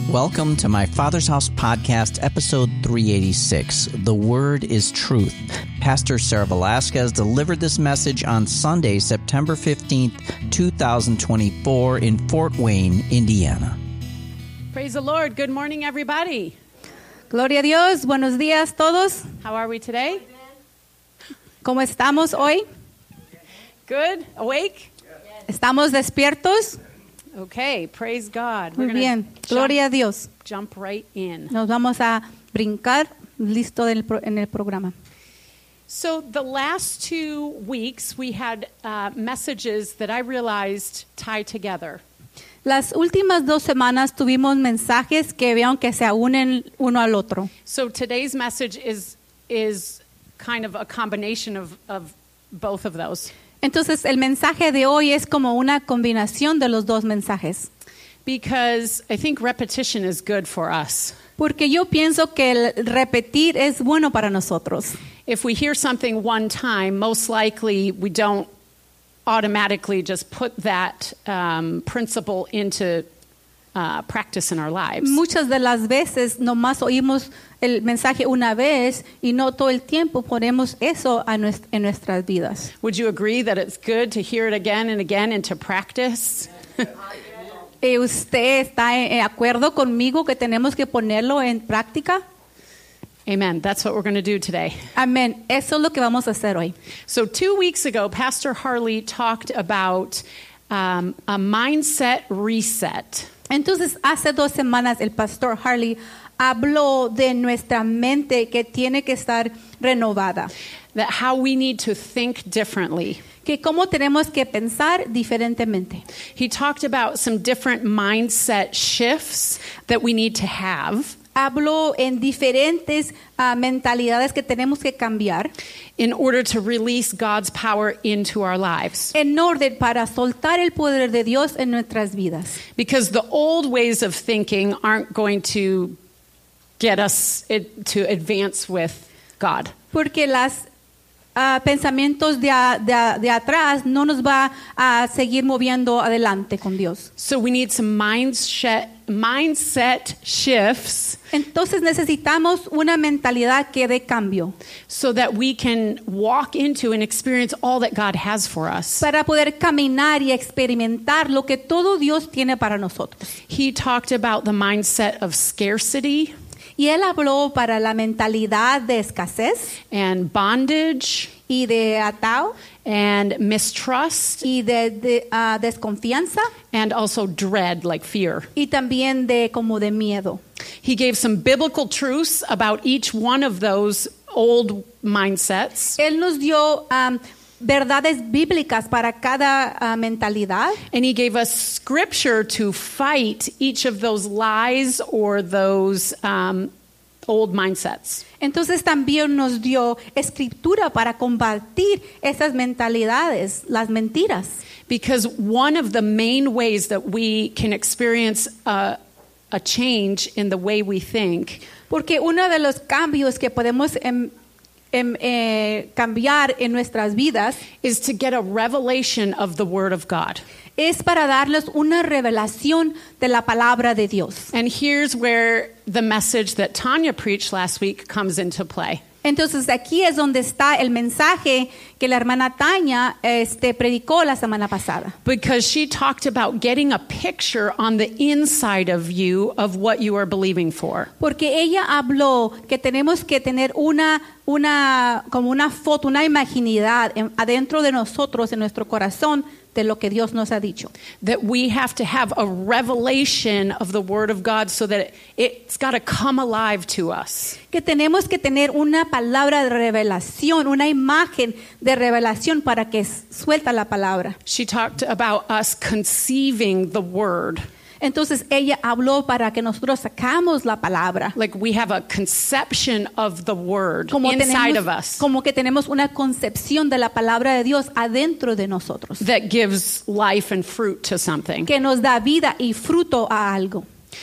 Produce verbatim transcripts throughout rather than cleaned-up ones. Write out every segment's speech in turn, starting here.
Welcome to my Father's House podcast, episode three eighty-six. The Word is Truth. Pastor Sarah Velasquez delivered this message on Sunday, September fifteenth, twenty twenty-four in Fort Wayne, Indiana. Praise the Lord. Good morning, everybody. Gloria a Dios. Buenos días todos. How are we today? ¿Cómo estamos hoy? Good? Awake? ¿Estamos despiertos? Okay, praise God. Muy We're bien. gonna Gloria a jump, Dios. jump right in. Nos vamos a brincar listo del pro- en el programa. So the last two weeks, we had uh, messages that I realized tie together. Las últimas dos semanas tuvimos mensajes que vieron que se unen uno al otro. So today's message is is kind of a combination of, of both of those. Entonces, el mensaje de hoy es como una combinación de los dos mensajes. Because I think repetition is good for us. Porque yo pienso que el repetir es bueno para nosotros. If we hear something one time, most likely we don't automatically just put that um, principle into uh, practice in our lives. Muchas de las veces nomás oímos el mensaje una vez y no todo el tiempo ponemos eso a nuest- en nuestras vidas. Would you agree that it's good to hear it again and again and to practice? Eh, ¿Usted está de acuerdo conmigo que tenemos que ponerlo en práctica? Amen. That's what we're going to do today. Amén. Eso es lo que vamos a hacer hoy. So two weeks ago, Pastor Harley talked about um, a mindset reset. Entonces, hace dos semanas el pastor Harley habló de nuestra mente que tiene que estar renovada. That how we need to think differently. Que cómo tenemos que pensar diferentemente. He talked about some different mindset shifts that we need to have Habló en diferentes uh, mentalidades que tenemos que cambiar in order to release God's power into our lives. en orden para soltar el poder de Dios en nuestras vidas. Because the old ways of thinking aren't going to get us it, to advance with God. Porque los uh, pensamientos de, a- de, a- de atrás no nos va a seguir moviendo adelante con Dios. So we need some mindset mindset shifts Entonces necesitamos una mentalidad que dé cambio so that we can walk into and experience all that God has for us. para poder caminar y experimentar lo que todo Dios tiene para nosotros. He talked about the mindset of scarcity Y él habló para la mentalidad de escasez and bondage y de atao and mistrust y de, de, ah, desconfianza and also dread, like fear. y también de como de miedo. He gave some biblical truths about each one of those old mindsets. Él nos dio um, verdades bíblicas para cada ah, mentalidad. And he gave us scripture to fight each of those lies or those um, old mindsets. Entonces también nos dio escritura para combatir esas mentalidades, las mentiras. Because one of the main ways that we can experience a, a change in the way we think Porque uno de los cambios que podemos em, em, eh, cambiar en nuestras vidas is to get a revelation of the Word of God. es para darles una revelación de la palabra de Dios. And here's where the message that Tanya preached last week comes into play. Entonces aquí es donde está el mensaje que la hermana Tania este, predicó la semana pasada. Because she talked about getting a picture on the inside of you of what you are believing for. Porque ella habló que tenemos que tener una, una, como una foto, una imaginidad en- adentro de nosotros, en nuestro corazón, de lo que Dios nos ha dicho. That we have to have a revelation of the Word of God so that it, it's got to come alive to us. Que tenemos que tener una palabra de revelación, una imagen de revelación para que s- suelta la palabra. She talked about us conceiving the Word. Entonces ella habló para que nosotros sacamos la palabra. Like we have a conception of the Word Como inside tenemos, of us como que tenemos una concepción de la palabra de Dios adentro de nosotros. that gives life and fruit to something. Que nos da vida y fruto a algo.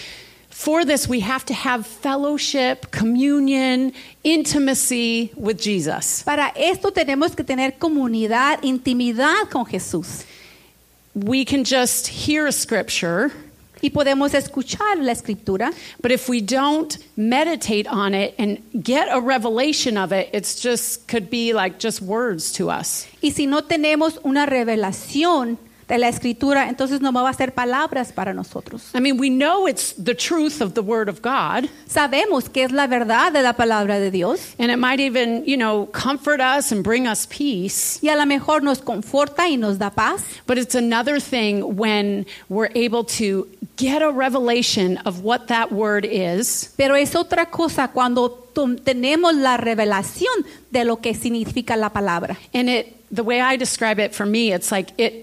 For this, we have to have fellowship, communion, intimacy with Jesus. Para esto tenemos que tener comunidad, intimidad con Jesús. We can just hear a scripture y podemos escuchar la escritura. But if we don't meditate on it and get a revelation of it, it's just could be like just words to us. Y si no tenemos una revelación de la escritura, entonces no va a ser palabras para nosotros. I mean, we know it's the truth of the Word of God. Sabemos que es la verdad de la palabra de Dios. And it might even, you know, comfort us and bring us peace. Y a lo mejor nos conforta y nos da paz. But it's another thing when we're able to get a revelation of what that word is. Pero es otra cosa cuando tenemos la revelación de lo que significa la palabra. And it, the way I describe it for me, it's like it,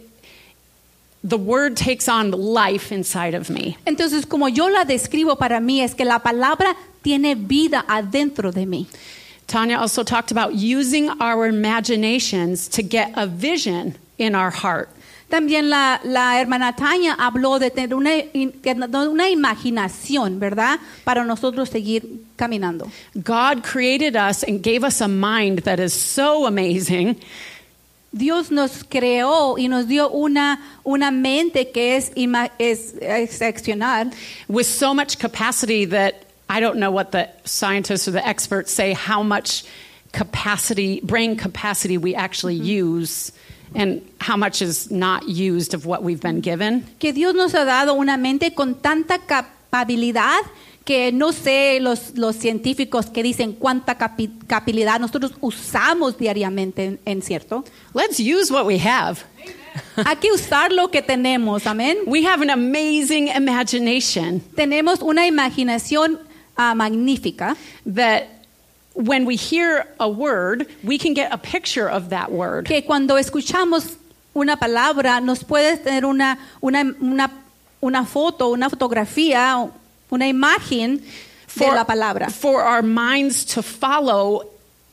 the word takes on life inside of me. Entonces, como yo la describo para mí, es que la palabra tiene vida adentro de mí. Tanya also talked about using our imaginations to get a vision in our heart. También la, la hermana Tania habló de tener una, una imaginación, ¿verdad? Para nosotros seguir caminando. God created us and gave us a mind that is so amazing. Dios nos creó y nos dio una, una mente que es, es excepcional. With so much capacity that I don't know what the scientists or the experts say how much capacity, brain capacity we actually mm-hmm. use and how much is not used of what we've been given. Que Dios nos ha dado una mente con tanta capacidad que no sé los, los científicos que dicen cuánta capi, capacidad nosotros usamos diariamente, en, en cierto. Let's use what we have. Hay que usar lo que tenemos, amén. We have an amazing imagination. Tenemos una imaginación uh, magnífica. That when we hear a word, we can get a picture of that word. Que cuando escuchamos una palabra, nos puede tener una, una, una, una foto, una fotografía, una imagen for, de la palabra. For our minds to follow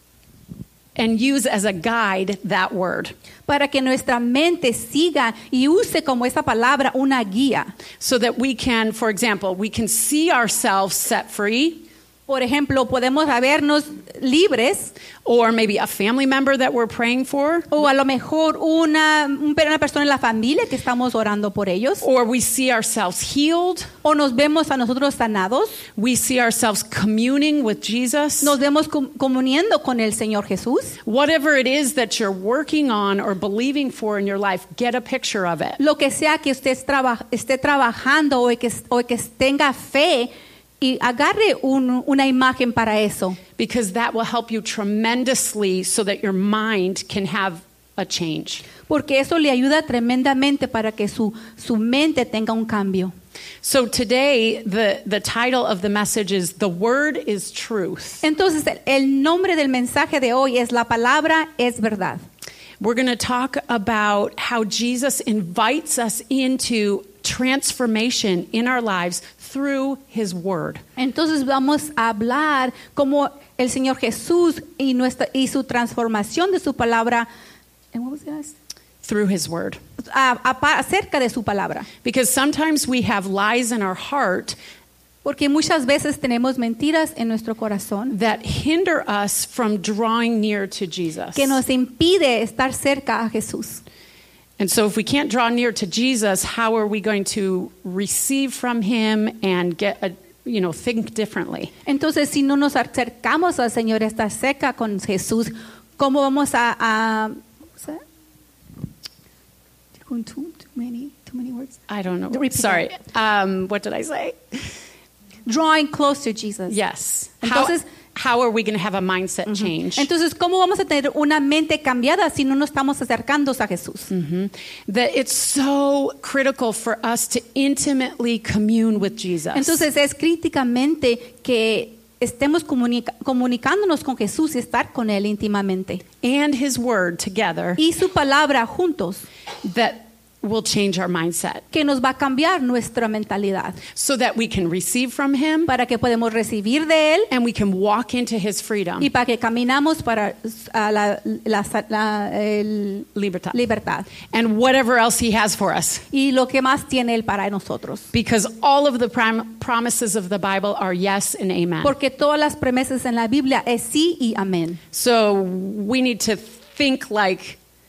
and use as a guide that word. Para que nuestra mente siga y use como esa palabra una guía. So that we can, for example, we can see ourselves set free. Por ejemplo, podemos vernos libres. Or maybe a family member that we're praying for. O a lo mejor una, una persona en la familia que estamos orando por ellos. Or we see ourselves healed. O nos vemos a nosotros sanados. We see ourselves communing with Jesus. Nos vemos com- comuniendo con el Señor Jesús. Whatever it is that you're working on or believing for in your life, get a picture of it. Lo que sea que usted traba- esté trabajando o que, o que tenga fe, y agarre un, una imagen para eso. Because that will help you tremendously so that your mind can have a change. Porque eso le ayuda tremendamente para que su, su mente tenga un cambio. So today, the, the title of the message is The Word is Truth. Entonces, el, el nombre del mensaje de hoy es La Palabra es Verdad. We're going to talk about how Jesus invites us into transformation in our lives through His Word. Entonces vamos a hablar como el Señor Jesús y nuestra y su transformación de su palabra. And what was the last? Through His Word. A, a, acerca de su palabra. Because sometimes we have lies in our heart. Porque muchas veces tenemos mentiras en nuestro corazón that hinder us from drawing near to Jesus. Que nos impide estar cerca a Jesús. And so if we can't draw near to Jesus, how are we going to receive from Him and get a, you know, think differently? Entonces, si no nos acercamos al Señor, estar cerca con Jesús, ¿cómo vamos a, a too, too many, too many words? I don't know. Repeat Sorry. Um, what did I say? Drawing close to Jesus. Yes. Entonces, how, how are we going to have a mindset mm-hmm. change? Entonces, ¿cómo vamos a tener una mente cambiada si no nos estamos acercando a Jesús? Mm-hmm. That it's so critical for us to intimately commune with Jesus. Entonces, es críticamente que estemos comunica- comunicándonos con Jesús y estar con Él íntimamente. And His Word together. Y su palabra juntos. That will change our mindset. Que nos va a cambiar nuestra mentalidad. So that we can receive from Him. Para que podemos recibir de Él. And we can walk into His freedom. Y para que caminamos para uh, la, la, la el libertad. libertad. And whatever else He has for us. Y lo que más tiene Él para nosotros. Because all of the prom- promises of the Bible are yes and amen. Porque todas las promesas en la Biblia es sí y amén. So we need to think like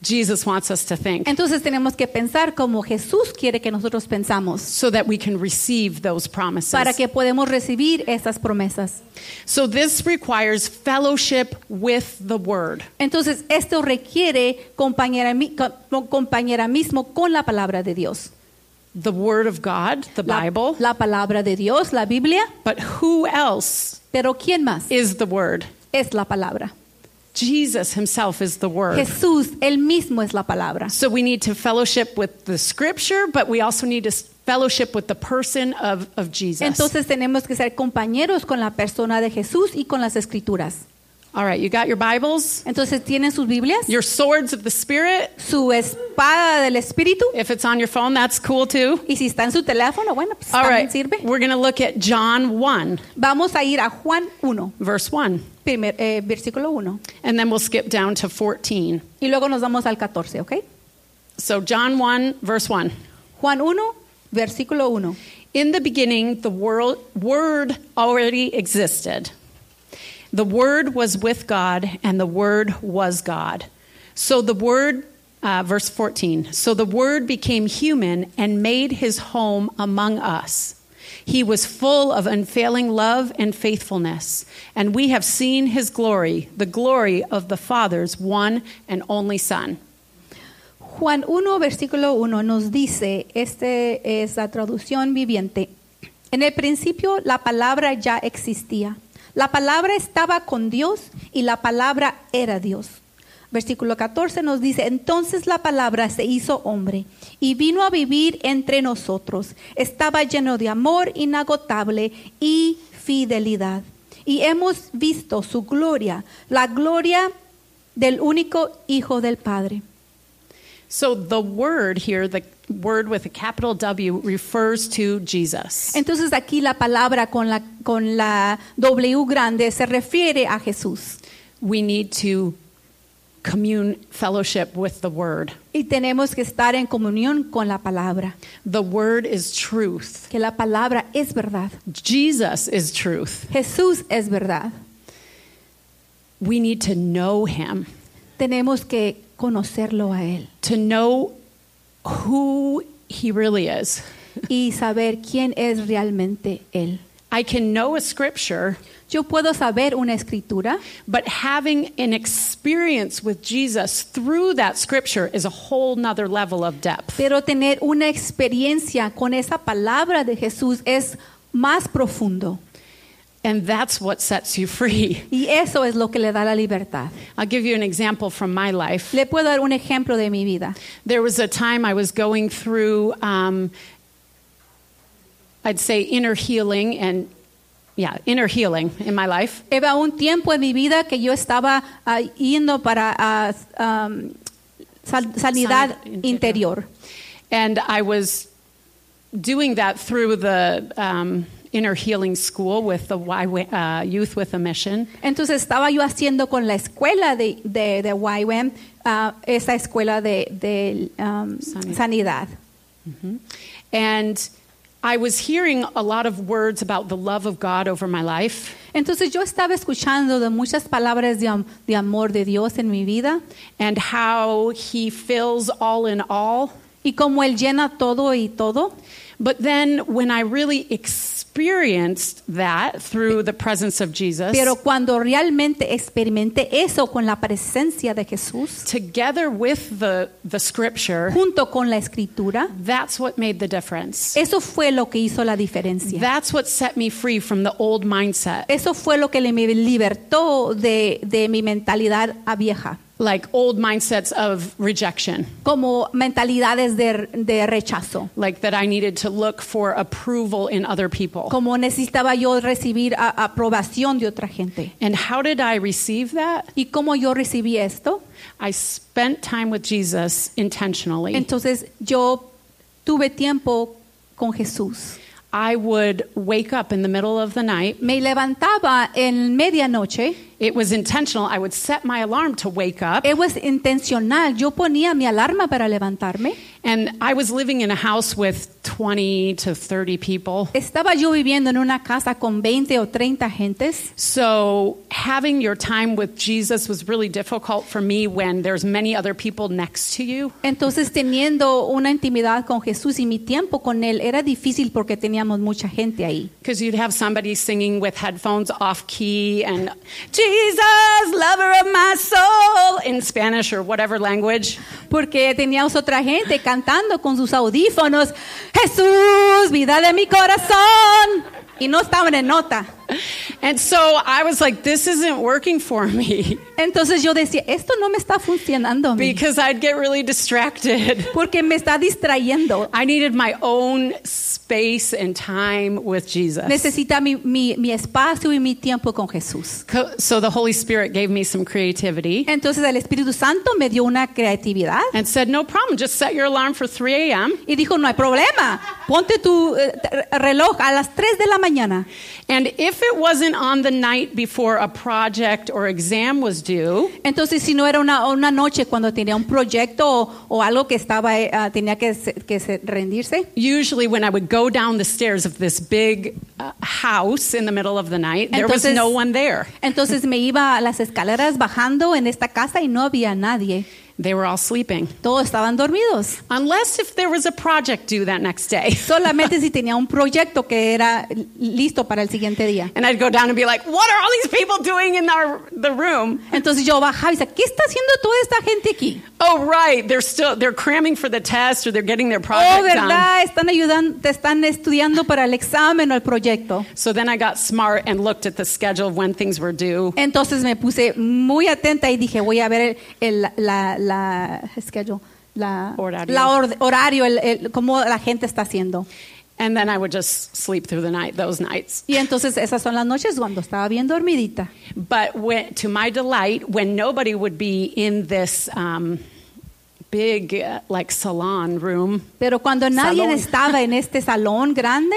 Jesus wants us to think, Entonces tenemos que pensar como Jesús quiere que nosotros pensamos so that we can receive those promises. para que podamos recibir esas promesas. So this requires fellowship with the Word. Entonces esto requiere compañerami- co- compañerismo con la palabra de Dios. The Word of God, the La, Bible. la palabra de Dios, la Biblia. But who else Pero ¿quién más? is the Word? Es la palabra. Jesus himself is the Word. Jesús, él mismo es la palabra. So we need to fellowship with the Scripture, but we also need to fellowship with the person of, of Jesus. Entonces tenemos que ser compañeros con la persona de Jesús y con las escrituras. All right, you got your Bibles? Entonces, ¿tienen sus Biblias? Your swords of the Spirit? Su espada del Espíritu. If it's on your phone, that's cool too. Y si está en su teléfono, bueno, pues All también right, sirve. we're going to look at John one, Vamos a ir a Juan uno, verse one, primer, eh, versículo uno. and then we'll skip down to fourteen. Y luego nos vamos al catorce, ¿ok? So John one, verse one. Juan uno, versículo uno. In the beginning, the world, Word already existed. The Word was with God, and the Word was God. So the Word, uh, verse fourteen, so the Word became human and made his home among us. He was full of unfailing love and faithfulness, and we have seen his glory, the glory of the Father's one and only Son. Juan uno, versículo uno nos dice, este es la traducción viviente. En el principio la palabra ya existía. La palabra estaba con Dios y la palabra era Dios. Versículo catorce nos dice, entonces la palabra se hizo hombre y vino a vivir entre nosotros. Estaba lleno de amor inagotable y fidelidad. Y hemos visto su gloria, la gloria del único Hijo del Padre. So the word here, the word with a capital W, refers to Jesus. Entonces aquí la palabra con la, con la W grande se refiere a Jesús. We need to commune, fellowship with the word. Y tenemos que estar en comunión con la palabra. The word is truth. Que la palabra es verdad. Jesus is truth. Jesús es verdad. We need to know him, Tenemos que conocerlo a Él to know who he really is. y saber quién es realmente Él. I can know a scripture, Yo puedo saber una escritura, but having an experience with Jesus through that scripture is a whole nother level of depth. pero tener una experiencia con esa palabra de Jesús es más profundo. And that's what sets you free. Y eso es lo que le da la libertad. I'll give you an example from my life. Le puedo dar un ejemplo de mi vida. There was a time I was going through, um, I'd say, inner healing and, yeah, inner healing in my life. Eva, un tiempo en mi vida que yo estaba uh, yendo para uh, um, sal- sanidad Sanidad interior. And I was doing that through the um, inner healing school with the Y W uh, Youth with a Mission. Entonces estaba yo haciendo con la escuela de, de, de Y W A M, uh, esa escuela de, de um, Sanidad. sanidad. And I was hearing a lot of words about the love of God over my life. Entonces yo estaba escuchando de muchas palabras de, am- de amor de Dios en mi vida And how he fills all in all. y cómo Él llena todo y todo. But then when I really experienced that through the presence of Jesus, Pero cuando realmente experimenté eso con la presencia de Jesús, together with the, the scripture, junto con la escritura, that's what made the difference. eso fue lo que hizo la diferencia. That's what set me free from the old mindset. Eso fue lo que le- me libertó de, de mi mentalidad a vieja, Like old mindsets of rejection. como mentalidades de, de rechazo. Like that I needed to look for approval in other people. Como necesitaba yo recibir a- aprobación de otra gente. And how did I receive that? ¿Y cómo yo recibí esto? I spent time with Jesus intentionally. Entonces yo tuve tiempo con Jesús. I would wake up in the middle of the night. Me levantaba en medianoche. It was intentional. I would set my alarm to wake up. It was intencional. Yo ponía mi alarma para levantarme. And I was living in a house with twenty to thirty people. Estaba yo viviendo en una casa con veinte o treinta gentes. So having your time with Jesus was really difficult for me when there's many other people next to you. Entonces teniendo una intimidad con Jesús y mi tiempo con él era difícil porque teníamos mucha gente ahí. Because you'd have somebody singing with headphones off key and Jesus, lover of my soul in Spanish or whatever language. Porque teníamos otra gente cantando con sus audífonos, Jesús, vida de mi corazón, y no estaban en nota. And so I was like, this isn't working for me. Entonces yo decía, esto no me está funcionando a mí. Because I'd get really distracted. Porque me está distrayendo. I needed my own space and time with Jesus. Necesita mi, mi, mi espacio y mi tiempo con Jesús. So the Holy Spirit gave me some creativity. Entonces el Espíritu Santo me dio una creatividad. And said, no problem, just set your alarm for three a.m. Y dijo, no hay problema, ponte tu uh, reloj a las tres de la mañana. And if it wasn't on the night before a project or exam was due, entonces si no era una, una noche cuando tenía un proyecto o, o algo que estaba uh, tenía que, que se, rendirse. Usually when I would go down the stairs of this big uh, house in the middle of the night, there entonces, was no one there. Entonces me iba a las escaleras bajando en esta casa y no había nadie. They were all sleeping. Todos estaban dormidos. Unless if there was a project due that next day. Solamente si tenía un proyecto que era listo para el siguiente día. And I'd go down and be like, what are all these people doing in our the room? Entonces yo bajaba y decía, ¿qué está haciendo toda esta gente aquí? Oh, right, they're still they're cramming for the test or they're getting their project oh, verdad, done. están ayudando, te están estudiando para el examen o el proyecto. So then I got smart and looked at the schedule of when things were due. Entonces me puse muy atenta y dije, voy a ver el, el la la schedule, la horario, la or, horario el, el, cómo la gente está haciendo. And then I would just sleep through the night, those nights. Y entonces esas son las noches cuando estaba bien dormidita. But when, to my delight, when nobody would be in this um, big, uh, like, salon room. Pero cuando nadie salón. estaba en este salón grande,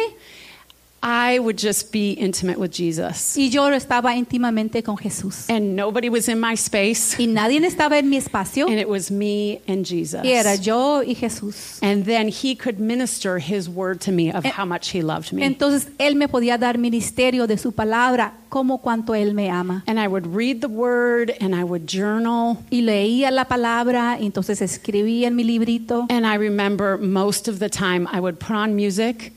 I would just be intimate with Jesus. Y yo estaba íntimamente con Jesús. And nobody was in my space. Y nadie estaba en mi espacio. And it was me and Jesus. Y era yo y Jesús. And then he could minister his word to me of how much he loved me. Entonces él me podía dar ministerio de su palabra, como cuanto él me ama. And I would read the word and I would journal. Y leía la palabra, y entonces escribía en mi librito. And I remember most of the time I would put on music.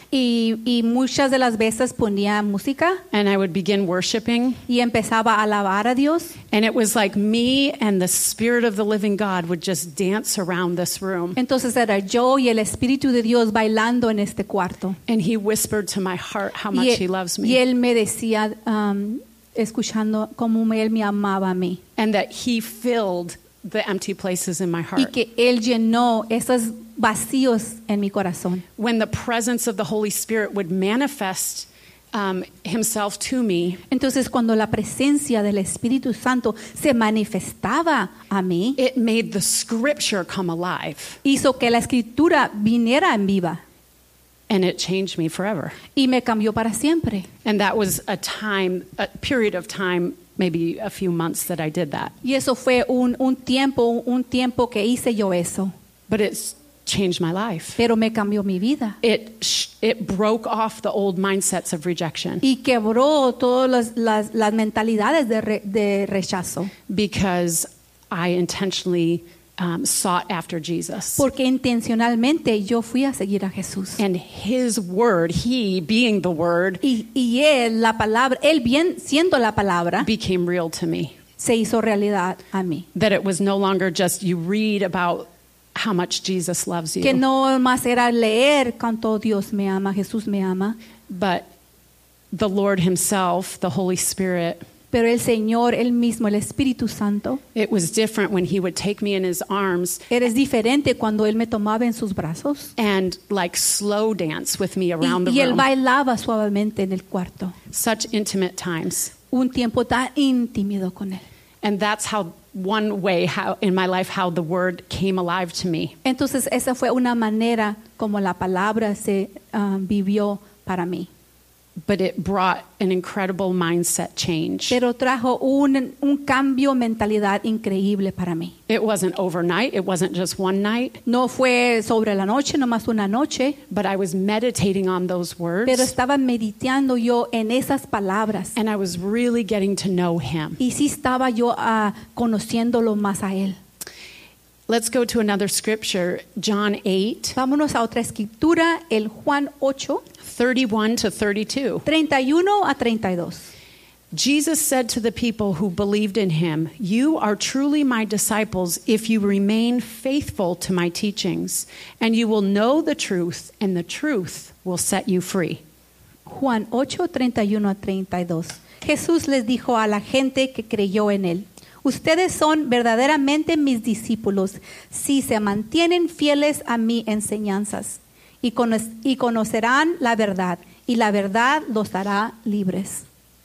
Y, y muchas de las veces ponía música. And I would begin worshiping. Y empezaba a alabar a Dios. And it was like me and the Spirit of the living God would just dance around this room. Entonces era yo y el Espíritu de Dios bailando en este cuarto. And he whispered to my heart how much y, he loves me. Y él me decía, um, escuchando cómo él me amaba a mí. And that he filled the empty places in my heart. Y que él llenó esos vacíos en mi corazón. When the presence of the Holy Spirit would manifest um, himself to me, entonces cuando la presencia del Espíritu Santo se manifestaba a mí, it made the scripture come alive. Hizo que la escritura viniera en viva. And it changed me forever. Y me cambió para siempre. And that was a time, a period of time, maybe a few months that I did that. Y eso fue un, un tiempo, un tiempo que hice yo eso. But it's changed my life. Pero me cambió mi vida. It it broke off the old mindsets of rejection. Y quebró todas las, las, las mentalidades de, re, de rechazo. Because I intentionally um, sought after Jesus. Porque intencionalmente yo fui a seguir a Jesús. And his word, he being the word, y, y él, la palabra, él bien siendo la palabra, became real to me. Se hizo realidad a mí. That it was no longer just you read about how much Jesus loves you. Que no más era leer cuánto Dios me ama, Jesús me ama. But the Lord himself, the Holy Spirit. Pero el Señor, él mismo, el Espíritu Santo. It was different when he would take me in his arms. Era diferente cuando él me tomaba en sus brazos. And like slow dance with me around y, the y él room. bailaba suavemente en el cuarto. Such intimate times. Un tiempo tan íntimo con él. And that's how one way how in my life how the word came alive to me. Entonces esa fue una manera como la palabra se um, vivió para mí. but it brought an incredible mindset change. Pero trajo un, un cambio mentalidad increíble para mí. It wasn't overnight. It wasn't just one night. No fue sobre la noche, nomás una noche, But I was meditating on those words. pero estaba meditando yo en esas palabras. And I was really getting to know him. Y sí estaba yo uh, conociéndolo más a él. Let's go to another scripture, John eight, Vámonos a otra escritura, el Juan ocho, thirty-one to thirty-two. treinta y uno a treinta y dos. Jesus said to the people who believed in him, "You are truly my disciples if you remain faithful to my teachings, and you will know the truth, and the truth will set you free." Juan ocho, treinta y uno a treinta y dos. Jesús les dijo a la gente que creyó en él: ustedes son verdaderamente mis discípulos si se mantienen fieles a mis enseñanzas y, cono- y conocerán la verdad, y la verdad los hará libres.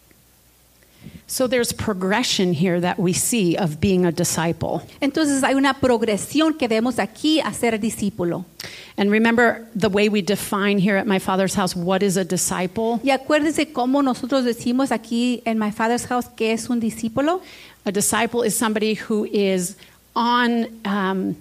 So there's progression here that we see of being a disciple. Entonces hay una progresión que vemos aquí a ser discípulo. And remember the way we define here at my Father's house what is a disciple? Y acuérdense cómo nosotros decimos aquí en My Father's House que es un discípulo. A disciple is somebody who is on, um,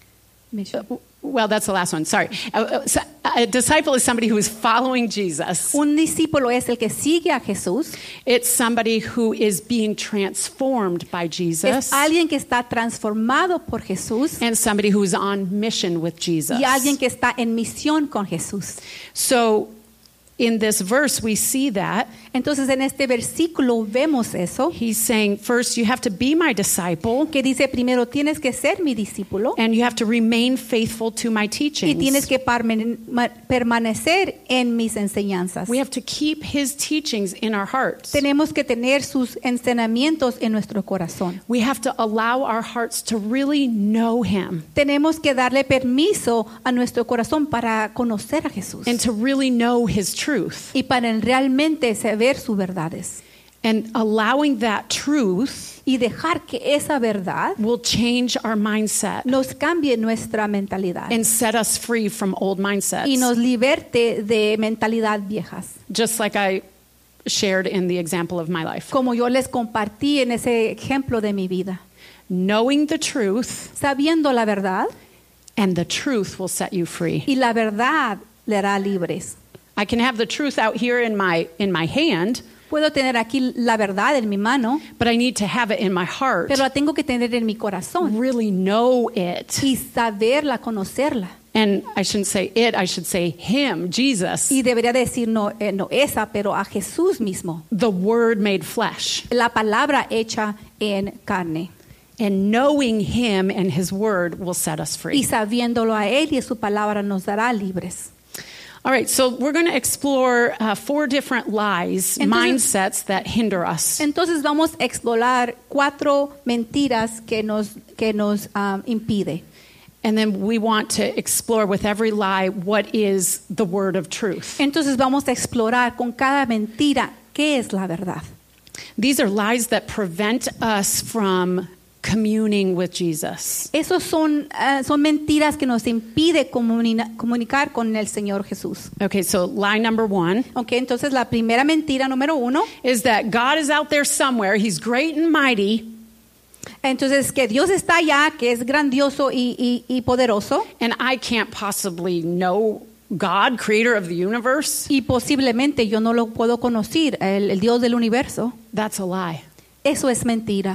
well, that's the last one, sorry. A, a disciple is somebody who is following Jesus. Un discípulo es el que sigue a Jesús. It's somebody who is being transformed by Jesus. Es alguien que está transformado por Jesús. And somebody who is on mission with Jesus. Y alguien que está en misión con Jesús. So in this verse we see that. Entonces en este versículo vemos eso. He's saying, first you have to be my disciple. Que dice primero tienes que ser mi discípulo. And you have to remain faithful to my teachings. Y tienes que parmen- ma- permanecer en mis enseñanzas. We have to keep his teachings in our hearts. Tenemos que tener sus enseñamientos en nuestro corazón. We have to allow our hearts to really know him Tenemos que darle permiso a nuestro corazón para conocer a Jesús. and to really know his truth. Y para realmente saber sus verdades. And allowing that truth Y dejar que esa verdad will change our mindset nos cambie nuestra mentalidad. and set us free from old mindsets. Y nos liberte de mentalidad viejas. Just like I shared in the example of my life. Como yo les compartí en ese ejemplo de mi vida. Knowing the truth, Sabiendo la verdad, and the truth will set you free. y la verdad le hará libres. I can have the truth out here in my in my hand, Puedo tener aquí la verdad en mi mano, but I need to have it in my heart. pero la tengo que tener en mi corazón. Really know it. Y saberla, conocerla. And I shouldn't say it, I should say him, Jesus. Y debería decir no, eh, no esa, pero a Jesús mismo. The word made flesh. La palabra hecha en carne. And knowing him and his word will set us Y free. sabiéndolo a Él y su palabra nos dará libres. All right, so we're going to explore uh, four different lies, Entonces- mindsets that hinder us. Entonces vamos a explorar cuatro mentiras que nos, que nos um, impide. And then we want to explore with every lie what is the word of truth. Entonces vamos a explorar con cada mentira qué es la verdad. These are lies that prevent us from communing with Jesus. Esos son, uh, son mentiras que nos impide comuni- comunicar con el Señor Jesús. Okay, so lie number one Okay, entonces la primera mentira número uno, is that God is out there somewhere. He's great and mighty, entonces que Dios está allá, que es grandioso y, y, y poderoso, and I can't possibly know God, creator of the universe. y posiblemente yo no lo puedo conocer, el, el Dios del universo. That's a lie. Eso es mentira.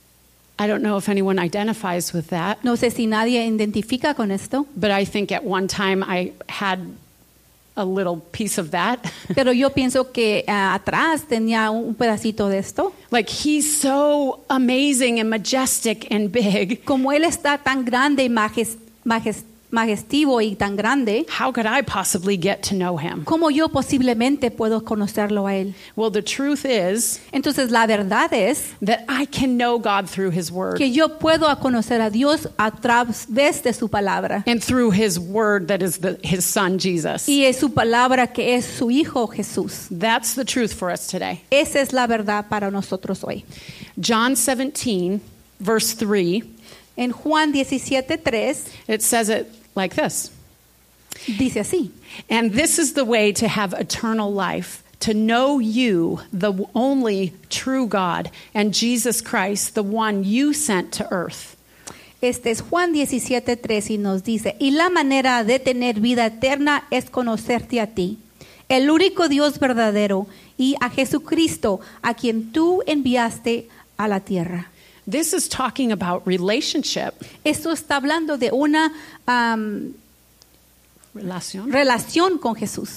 I don't know if anyone identifies with that, No sé si nadie identifica con esto, but I think at one time I had a little piece of that. pero yo pienso que uh, atrás tenía un pedacito de esto. Like, he's so amazing and majestic and big. Como Él está tan grande y majes- majes- majestivo y tan grande, How could I possibly get to know him? ¿cómo yo posiblemente puedo conocerlo a Él? Well, the truth is Entonces la verdad es that I can know God through his word que yo puedo conocer a Dios a través de su palabra. and through his word that is the, his son, Jesus. Y es su palabra que es su Hijo Jesús. That's the truth for us today. Esa es la verdad para nosotros hoy. John seventeen, verse three, En Juan diecisiete tres it says it like this. Dice así. And this is the way to have eternal life, to know you, the only true God, and Jesus Christ, the one you sent to earth. Este es Juan diecisiete tres y nos dice, y la manera de tener vida eterna es conocerte a ti, el único Dios verdadero, y a Jesucristo, a quien tú enviaste a la tierra. This is talking about relationship. Esto está hablando de una um, Relación. relación con Jesús.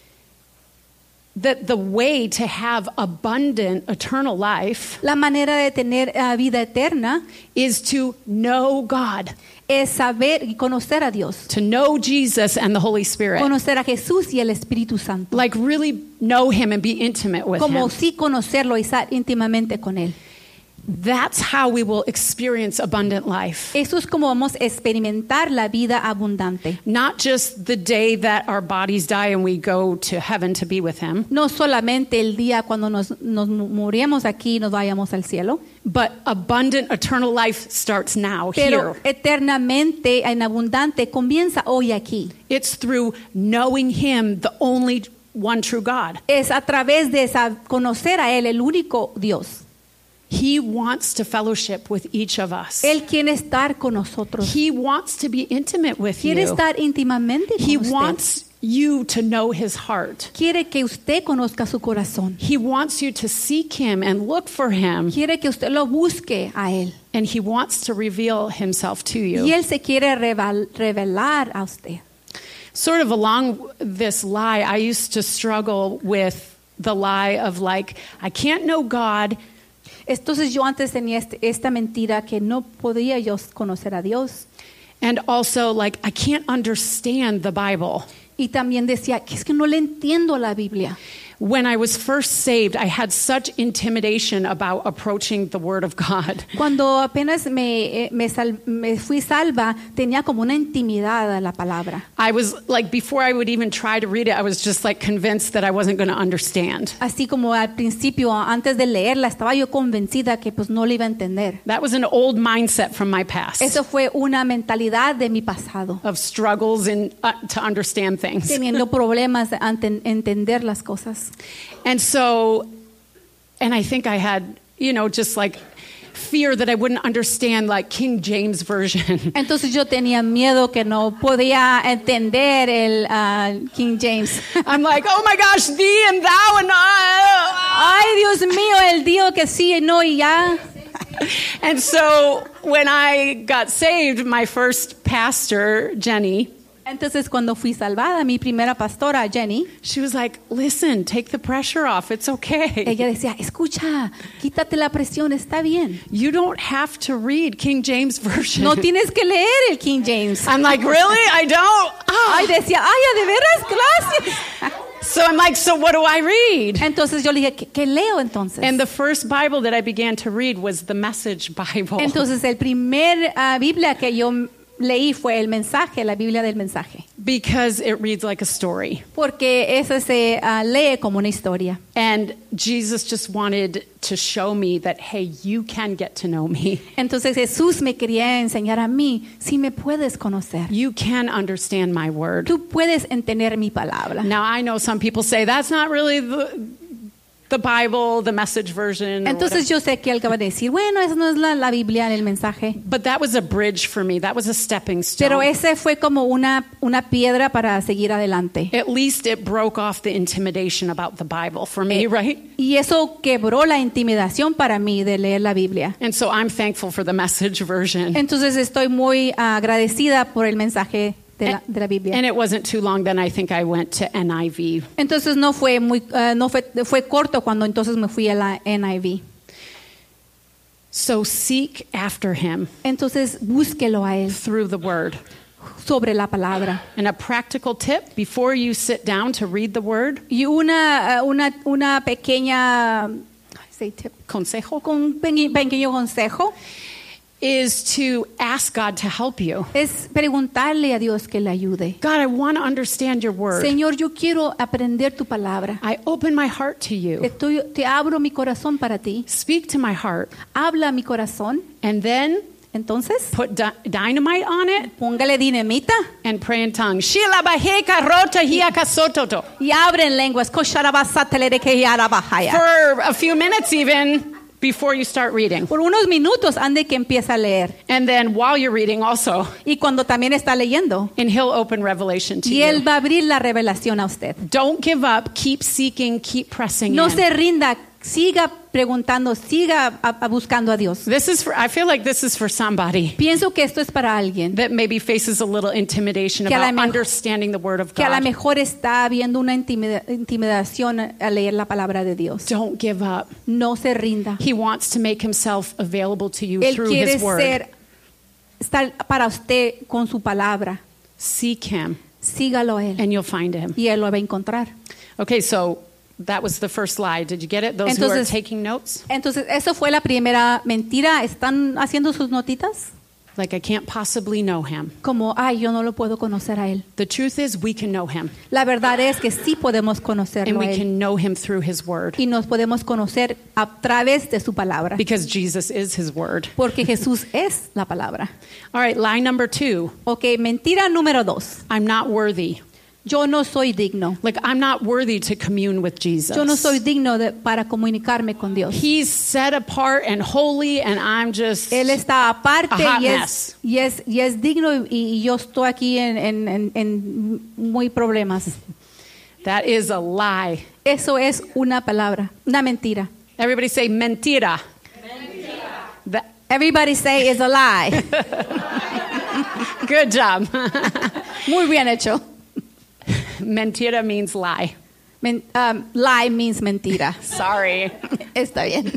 That the way to have abundant eternal life La manera de tener uh, vida eterna is to know God, es saber y conocer a Dios, to know Jesus and the Holy Spirit. conocer a Jesús y el Espíritu Santo, Like really know him and be intimate with como him. sí conocerlo y estar íntimamente con Él. That's how we will experience abundant life. Eso es como vamos a experimentar la vida abundante. Not just the day that our bodies die and we go to heaven to be with him, No solamente el día cuando nos, nos moriremos aquí y nos vayamos al cielo, but abundant eternal life starts now, pero here. eternamente en abundante comienza hoy aquí. It's through knowing him, the only one true God. Es a través de esa, conocer a Él, el único Dios. He wants to fellowship with each of us. Él quiere estar con nosotros. He wants to be intimate with Quiere you. estar íntimamente con He usted. wants you to know his heart. Quiere que usted conozca su corazón. He wants you to seek him and look for him. Quiere que usted lo busque a Él. And he wants to reveal himself to you. Y Él se quiere revel- revelar a usted. Sort of along this lie, I used to struggle with the lie of like, I can't know God. Entonces yo antes tenía este- esta mentira que no podía yo conocer a Dios. And also like, I can't understand the Bible. Y también decía que es que no le entiendo a la Biblia. When I was first saved, I had such intimidation about approaching the Word of God. Cuando apenas me, eh, me, sal- me fui salva, tenía como una intimidad a la palabra. I was like, before I would even try to read it, I was just like convinced that I wasn't going to understand. Así como al principio, antes de leerla, estaba yo convencida que pues no la iba a entender. That was an old mindset from my past Eso fue una mentalidad de mi pasado, of struggles in, uh, to understand things. teniendo problemas ante entender las cosas. And so, and I think I had, you know, just like fear that I wouldn't understand like King James Version. Entonces yo tenía miedo que no podía entender el ah, King James. I'm like, oh my gosh, thee and thou and I. Ay, Dios mío, el Dios que sí y no y ya. And so when I got saved, my first pastor, Jenny, Entonces cuando fui salvada, mi primera pastora, Jenny, she was like, listen, take the pressure off. It's okay. ella decía, escucha, quítate la presión, está bien. You don't have to read King James Version. No tienes que leer el King James. I'm like, really? I don't? Ay, Ah. decía, ay, de veras, gracias. So I'm like, so what do I read? Entonces yo le dije, ¿qué, qué leo entonces? And the first Bible that I began to read was the Message Bible. Entonces el primer ah, Biblia que yo leí fue el mensaje, la Biblia del mensaje. Because it reads like a story. Porque esa se ah, lee como una historia. And Jesus just wanted to show me that, hey, you can get to know me. Entonces Jesús me quería enseñar a mí, si me puedes conocer. You can understand my word. Tú puedes entender mi palabra. Now, I know some people say that's not really the, the Bible, the Message Version. or Entonces whatever. yo sé que él va a decir, bueno, eso no es la, la Biblia, el mensaje. But that was a bridge for me. That was a stepping stone. Pero ese fue como una, una piedra para seguir adelante. At least it broke off the intimidation about the Bible for me, Eh, right? Y eso quebró la intimidación para mí de leer la Biblia. And so I'm thankful for the Message Version. Entonces estoy muy ah, agradecida por el mensaje de la, de la Biblia. And it wasn't too long then I think I went to N I V. Entonces no fue muy ah, no fue fue corto cuando entonces me fui a la N I V. So seek after him Entonces búsquelo a él through the word. sobre la palabra. And a practical tip before you sit down to read the word, Y una ah, una una pequeña say tip, consejo, con un peque- pequeño consejo is to ask God to help you. es preguntarle a Dios que le ayude. God, I want to understand your word. Señor, yo quiero aprender tu palabra. I open my heart to you. Estoy, te abro mi corazón para ti. Speak to my heart. Habla a mi corazón. And then Entonces, put di- dynamite on it, póngale dinamita and pray in tongues. Shila baheka rota hiaka sototo. y abren lenguas. For a few minutes even before you start reading. Por unos minutos antes que empiece a leer. And then while you're reading also. Y cuando también está leyendo. And he'll open revelation to Y él you. va a abrir la revelación a usted. Don't give up. Keep seeking. Keep pressing No in. se rinda. Siga preguntando. Siga a, a buscando a Dios. This is for, I feel like this is for somebody Pienso que esto es para alguien that maybe faces a little intimidation Que a la about mejor- understanding the word of que a lo God. mejor está habiendo una intimida- intimidación a leer la palabra de Dios. Don't give up. No se rinda. He wants to make himself available to you Él through quiere his word. ser estar para usted con su palabra. Seek him Sígalo a él and you'll find him. y él lo va a encontrar. Okay, so that was the first lie. Did you get it? Those who are Entonces- taking notes? Entonces, eso fue la primera mentira. ¿Están haciendo sus notitas? Like, I can't possibly know him. Como, ay, yo no lo puedo conocer a él. The truth is, we can know him. La verdad es que sí podemos And conocerlo we a él. can know him through his word. Y nos podemos conocer a través de su palabra. Because Jesus is his word. Porque Jesús es la palabra. All right, lie number two. Ok, mentira número dos. I'm not worthy. Yo no soy digno. Like, I'm not worthy to commune with Jesus. Yo no soy digno de, para comunicarme con Dios. He's set apart and holy, and I'm just. Él está aparte A hot y mess. es, y, es, y es digno y, y yo estoy aquí en, en, en, en muy problemas. That is a lie. Eso es una palabra, una mentira. Everybody say mentira. Mentira. Everybody say it's a lie. Good job. Muy bien hecho. Mentira means lie. Men, um, lie means mentira. Sorry. Está bien.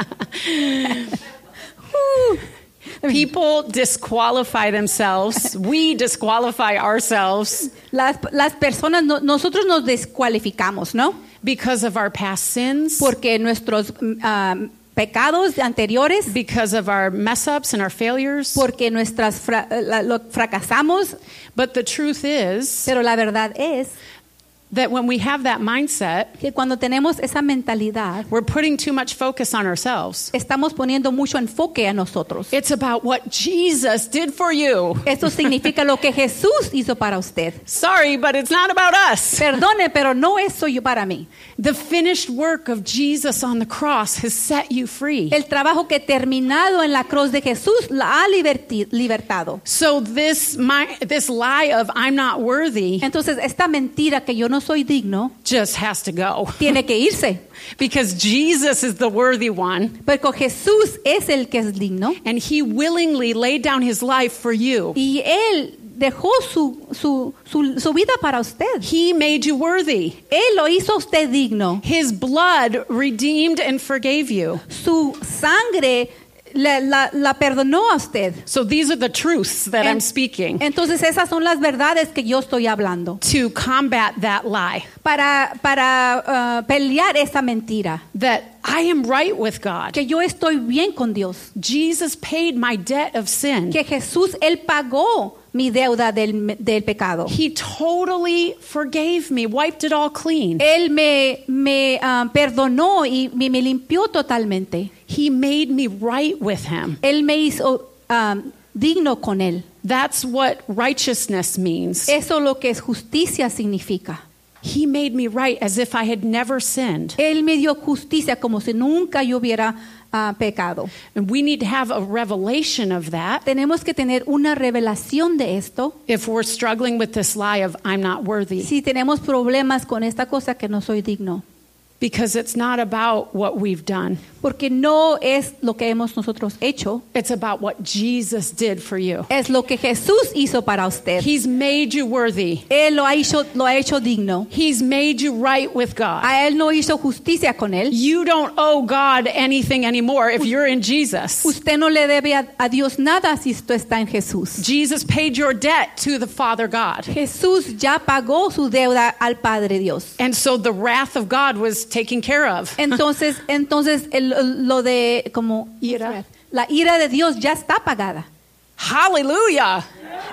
People disqualify themselves. We disqualify ourselves Las, las personas, no- nosotros nos descualificamos, ¿no? because of our past sins, Porque nuestros um, pecados anteriores, because of our mess ups and our failures. porque nuestras fra- la- lo fracasamos, But the truth is pero la verdad es that when we have that mindset, que cuando tenemos esa mentalidad, we're putting too much focus on ourselves. estamos poniendo mucho enfoque a nosotros. It's about what Jesus did for you. Esto significa lo que Jesús hizo para usted. Sorry, but it's not about us. Perdone, pero no es yo para mí. The finished work of Jesus on the cross has set you free. El trabajo que terminado en la cruz de Jesús la ha liberti- libertado. So this my, this lie of I'm not worthy Entonces, esta mentira que yo no soy digno just has to go. tiene que irse. Because Jesus is the worthy one, Porque Jesús es el que es digno and he willingly laid down his life for you. y Él dejó su, su, su, su vida para usted. He made you worthy. Él lo hizo a usted digno. His blood redeemed and forgave you. Su sangre la, la, la perdonó a usted. So these are the truths that I'm En- speaking Entonces esas son las verdades que yo estoy hablando. to combat that lie. Para, para ah, pelear esa mentira. That I am right with God. Que yo estoy bien con Dios. Jesus paid my debt of sin. Que Jesús, Él pagó mi deuda del, del pecado. He totally forgave me, wiped it all clean. Él me, me ah, perdonó y me, me limpió totalmente. He made me right with him. Él me hizo ah, digno con Él. That's what righteousness means. Eso lo que es justicia significa. He made me right as if I had never sinned. Él me dio justicia como si nunca yo hubiera ah, pecado. And we need to have a revelation of that Tenemos que tener una revelación de esto. if we're struggling with this lie of I'm not worthy. Si tenemos problemas con esta cosa que no soy digno. Because it's not about what we've done. Porque no es lo que hemos nosotros hecho. It's about what Jesus did for you. Es lo que Jesús hizo para usted. He's made you worthy. Él lo ha hecho, lo ha hecho digno. He's made you right with God. A Él no hizo justicia con Él. You don't owe God anything anymore if you're in Jesus. Usted no le debe a, a Dios nada si usted está en Jesús. Jesus paid your debt to the Father God. Jesús ya pagó su deuda al Padre Dios. And so the wrath of God was taken care of. Entonces, entonces el- lo de como Ira. la ira de Dios ya está pagada. Hallelujah.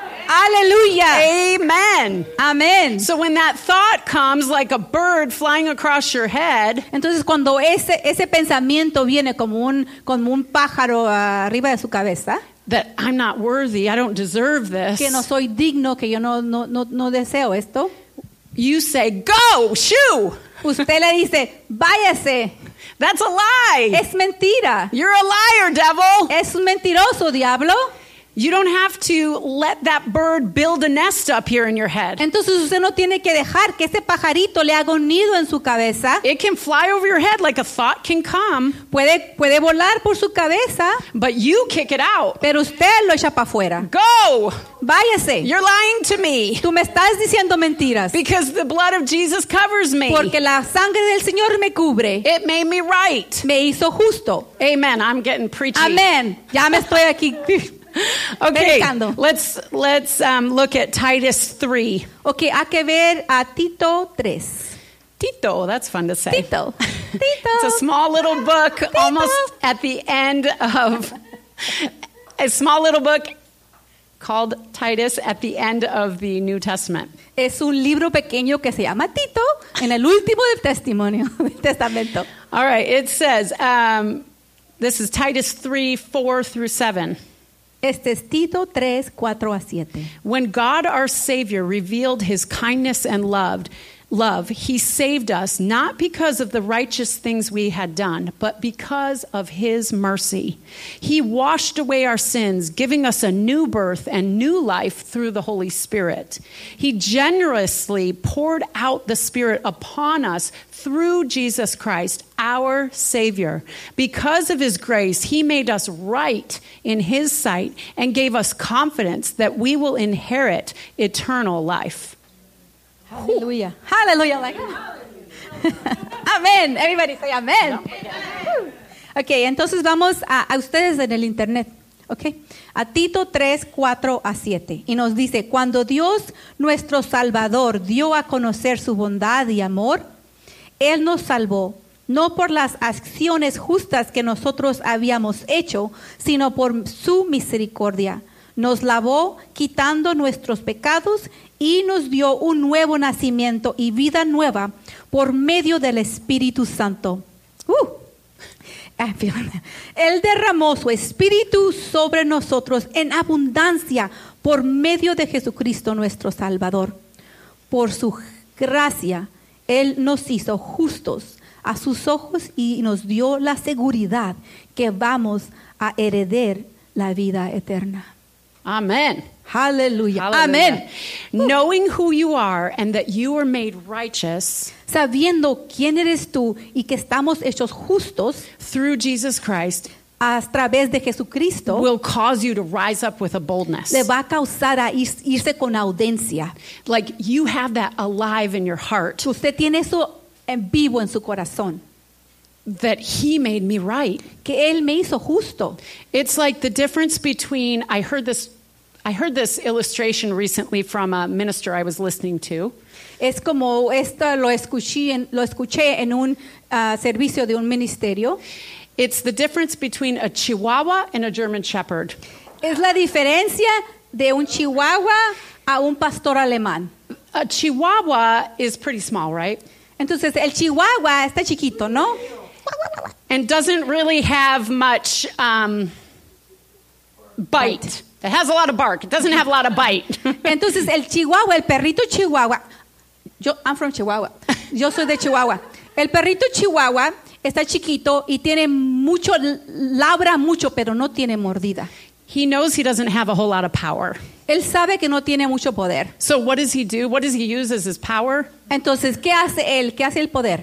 Aleluya. Amen. Amén. So when that thought comes like a bird flying across your head, Entonces cuando ese ese pensamiento viene como un como un pájaro arriba de su cabeza, that I'm not worthy, I don't deserve this, que no soy digno, que yo no, no, no, no deseo esto, you say, go, shoo. usted le dice, váyase. That's a lie. Es mentira. You're a liar, devil. Es un mentiroso, diablo. You don't have to let that bird build a nest up here in your head. Entonces usted no tiene que dejar que ese pajarito le haga un nido en su cabeza. It can fly over your head like a thought can come, Puede, puede volar por su cabeza, but you kick it out. pero usted lo echa para afuera. Go. Váyase. You're lying to me Tú me estás diciendo mentiras. because the blood of Jesus covers me. Porque la sangre del Señor me cubre. It made me right. Me hizo justo. Amen. I'm getting preachy. Amén. Ya me estoy aquí. Okay, Predicando. let's let's um, look at Titus three. Ok, hay que ver a Tito tres. Tito, that's fun to say. Tito. Tito. It's a small little book, almost at the end of a small little book called Titus at the end of the New Testament. Es un libro pequeño que se llama Tito en el último del testimonio del testamento. All right, it says, um, this is Titus three, four through seven. Este es Tito tres, cuatro a siete. When God our Savior revealed his kindness and loved, love, he saved us not because of the righteous things we had done, but because of his mercy. He washed away our sins, giving us a new birth and new life through the Holy Spirit. He generously poured out the Spirit upon us through Jesus Christ, our Savior. Because of his grace, he made us right in his sight and gave us confidence that we will inherit eternal life. Hallelujah. Hallelujah. Like, Amén. Everybody say amén. Ok, entonces vamos a, a ustedes en el internet. Ok. A Tito tres, cuatro a siete. Y nos dice, cuando Dios nuestro Salvador dio a conocer su bondad y amor, Él nos salvó, no por las acciones justas que nosotros habíamos hecho, sino por su misericordia. Nos lavó quitando nuestros pecados y nos dio un nuevo nacimiento y vida nueva por medio del Espíritu Santo. Uh. Él derramó su Espíritu sobre nosotros en abundancia por medio de Jesucristo nuestro Salvador. Por su gracia, Él nos hizo justos a sus ojos y nos dio la seguridad que vamos a heredar la vida eterna. Amen. Hallelujah. Hallelujah. Amen. Knowing who you are and that you were made righteous Sabiendo quién eres tú y que estamos hechos justos through Jesus Christ a través de Jesucristo, will cause you to rise up with a boldness. le va a causar a ir- irse con audiencia. Like you have that alive in your heart Usted tiene eso en vivo en su corazón, that he made me right. que Él me hizo justo. It's like the difference between I heard this I heard this illustration recently from a minister I was listening to. Es como esto lo escuché en, lo escuché en un ah, servicio de un ministerio. It's the difference between a Chihuahua and a German Shepherd. Es la diferencia de un chihuahua a un pastor alemán. A Chihuahua is pretty small, right? Entonces el chihuahua está chiquito, ¿no? And doesn't really have much um, bite. It has a lot of bark. It doesn't have a lot of bite. Entonces el chihuahua, el perrito chihuahua, yo, I'm from Chihuahua, yo soy de Chihuahua. El perrito chihuahua está chiquito y tiene mucho, labra mucho, pero no tiene mordida. He knows he doesn't have a whole lot of power. Él sabe que no tiene mucho poder. So what does he do? What does he use as his power? Entonces, ¿qué hace él? ¿Qué hace el poder?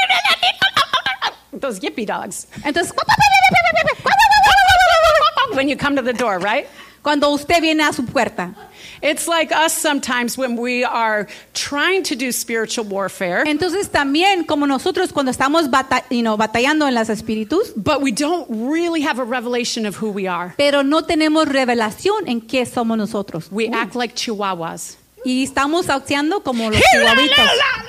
Those yippy dogs. Entonces, When you come to the door, right? cuando usted viene a su puerta. It's like us sometimes when we are trying to do spiritual warfare, Entonces también como nosotros cuando estamos bata- you know, batallando en los espíritus, but we don't really have a revelation of who we are. pero no tenemos revelación en qué somos nosotros. We act like chihuahuas. Y estamos auxeando como los chihuahuitos.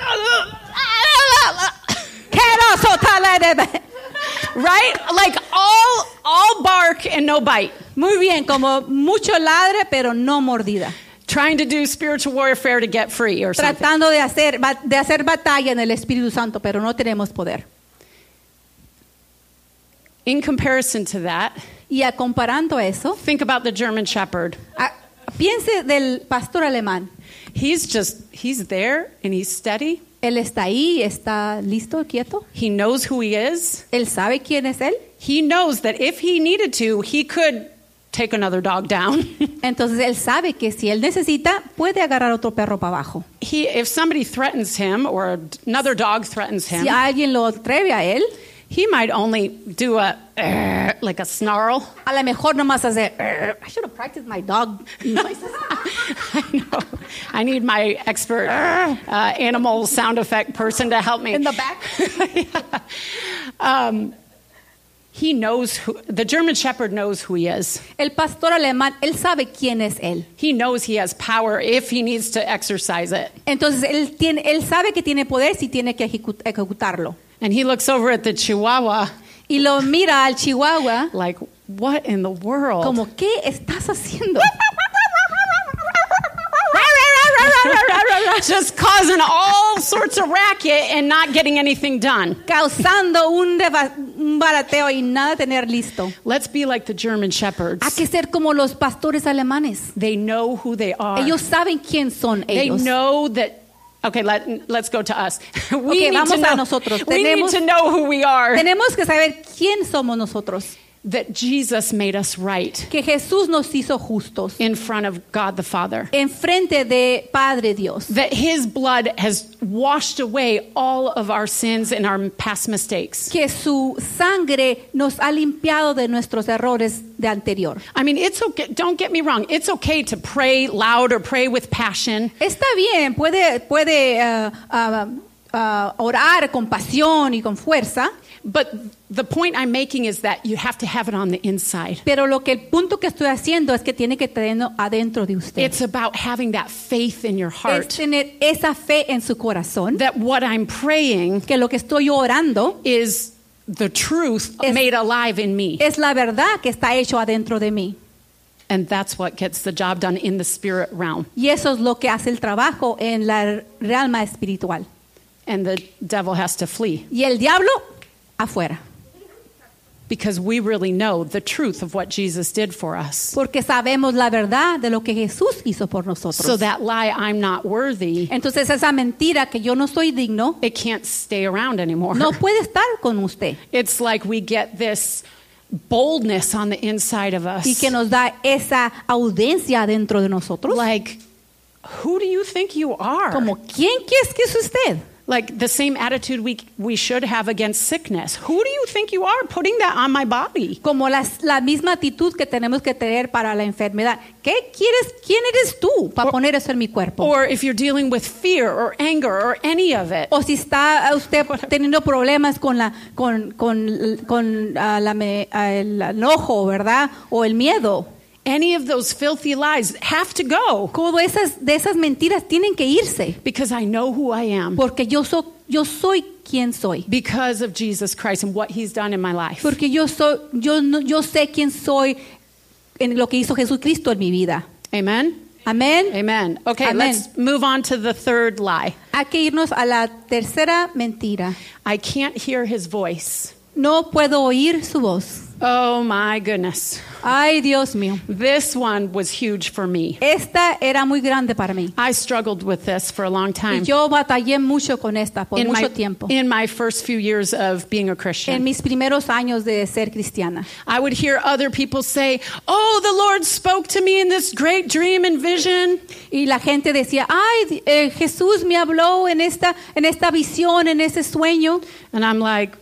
Right? Like all all bark and no bite. Muy bien, como mucho ladre pero no mordida. Trying to do spiritual warfare to get free or something. Tratando de hacer ba- de hacer batalla en el Espíritu Santo, pero no tenemos poder. In comparison to that, Y a comparando eso, think about the German Shepherd. a- piense del pastor alemán. He's just, he's there and he's steady. Él está ahí, está listo, quieto. He knows who he is. Él sabe quién es él. He knows that if he needed to, he could take another dog down. Entonces él sabe que si él necesita, puede agarrar otro perro para abajo. He, if somebody threatens him or another dog threatens him, Si alguien lo atreve a él, he might only do a, "Arr," like a snarl. a lo mejor nomás hace, "Arr, I should have practiced my dog noises." I know. I need my expert uh, animal sound effect person to help me. In the back. Yeah. um, he knows who, the German Shepherd knows who he is. El pastor alemán, él sabe quién es él. He knows he has power if he needs to exercise it. Entonces él, tiene, él sabe que tiene poder si tiene que ejecu- ejecutarlo. And he looks over at the Chihuahua Y lo mira al chihuahua like, what in the world? como, ¿qué estás haciendo? Just causing all sorts of racket and not getting anything done. Causando un, deba- un barateo y nada tener listo. Let's be like the German Shepherds. Hay que ser como los pastores alemanes. They know who they are. Ellos saben quién son They ellos. know that. Okay, let, let's go to us. We Okay, need vamos to know, a nosotros. We Tenemos- need to know who we are. Tenemos que saber quién somos nosotros. That Jesus made us right Que Jesús nos hizo justos in front of God the Father. en frente de Padre Dios. That His blood has washed away all of our sins and our past mistakes. Que su sangre nos ha limpiado de nuestros errores de anterior. I mean, it's okay. Don't get me wrong. It's okay to pray loud or pray with passion. Está bien, puede, puede uh, uh, uh, orar con pasión y con fuerza, But the point I'm making is that you have to have it on the inside. pero lo que el punto que estoy haciendo es que tiene que tenerlo adentro de usted. It's about having that faith in your Es heart tener esa fe en su corazón, that what I'm praying que lo que estoy orando is the truth Es- made alive in me. es la verdad que está hecho adentro de mí. And that's what gets the job done in the spirit realm. Y eso es lo que hace el trabajo en la realma espiritual. And the devil has to flee Y el diablo, afuera. because we really know the truth of what Jesus did for us. Porque sabemos la verdad de lo que Jesús hizo por nosotros. So that lie, I'm not worthy, Entonces esa mentira que yo no soy digno, it can't stay around anymore. no puede estar con usted. It's like we get this boldness on the inside of us. Y que nos da esa audiencia dentro de nosotros. Like, who do you think you are? Como, ¿quién es que es usted? Like the same attitude we we should have against sickness. Who do you think you are putting that on my body? Como las- la misma actitud que tenemos que tener para la enfermedad. ¿Qué quieres? ¿Quién eres tú para poner eso en mi cuerpo? Or if you're dealing with fear or anger or any of it. O si está usted teniendo problemas con la con con, con ah, la me- ah, el enojo, ¿verdad? O el miedo. Any of those filthy lies have to go Como esas de esas mentiras tienen que irse, because I know who I am porque yo soy yo soy quien soy. because of Jesus Christ and what he's done in my life. Porque yo soy yo no- yo sé quién soy en lo que hizo Jesucristo en mi vida. Amen. Amén. Amen. Okay, Amen. let's move on to the third lie. Hay que irnos a la tercera mentira. I can't hear his voice. No puedo oír su voz. Oh my goodness. Ay, Dios mío. This one was huge for me. Esta era muy grande para mí. I struggled with this for a long Y time. yo batallé mucho con esta por in mucho my, tiempo. in my first few years of being a En Christian. mis primeros años de ser cristiana. I would hear other people say, oh, the Lord spoke to me in this great dream and vision. Y la gente decía, ay, eh, Jesús me habló en esta, en esta visión, en ese sueño. And I'm like,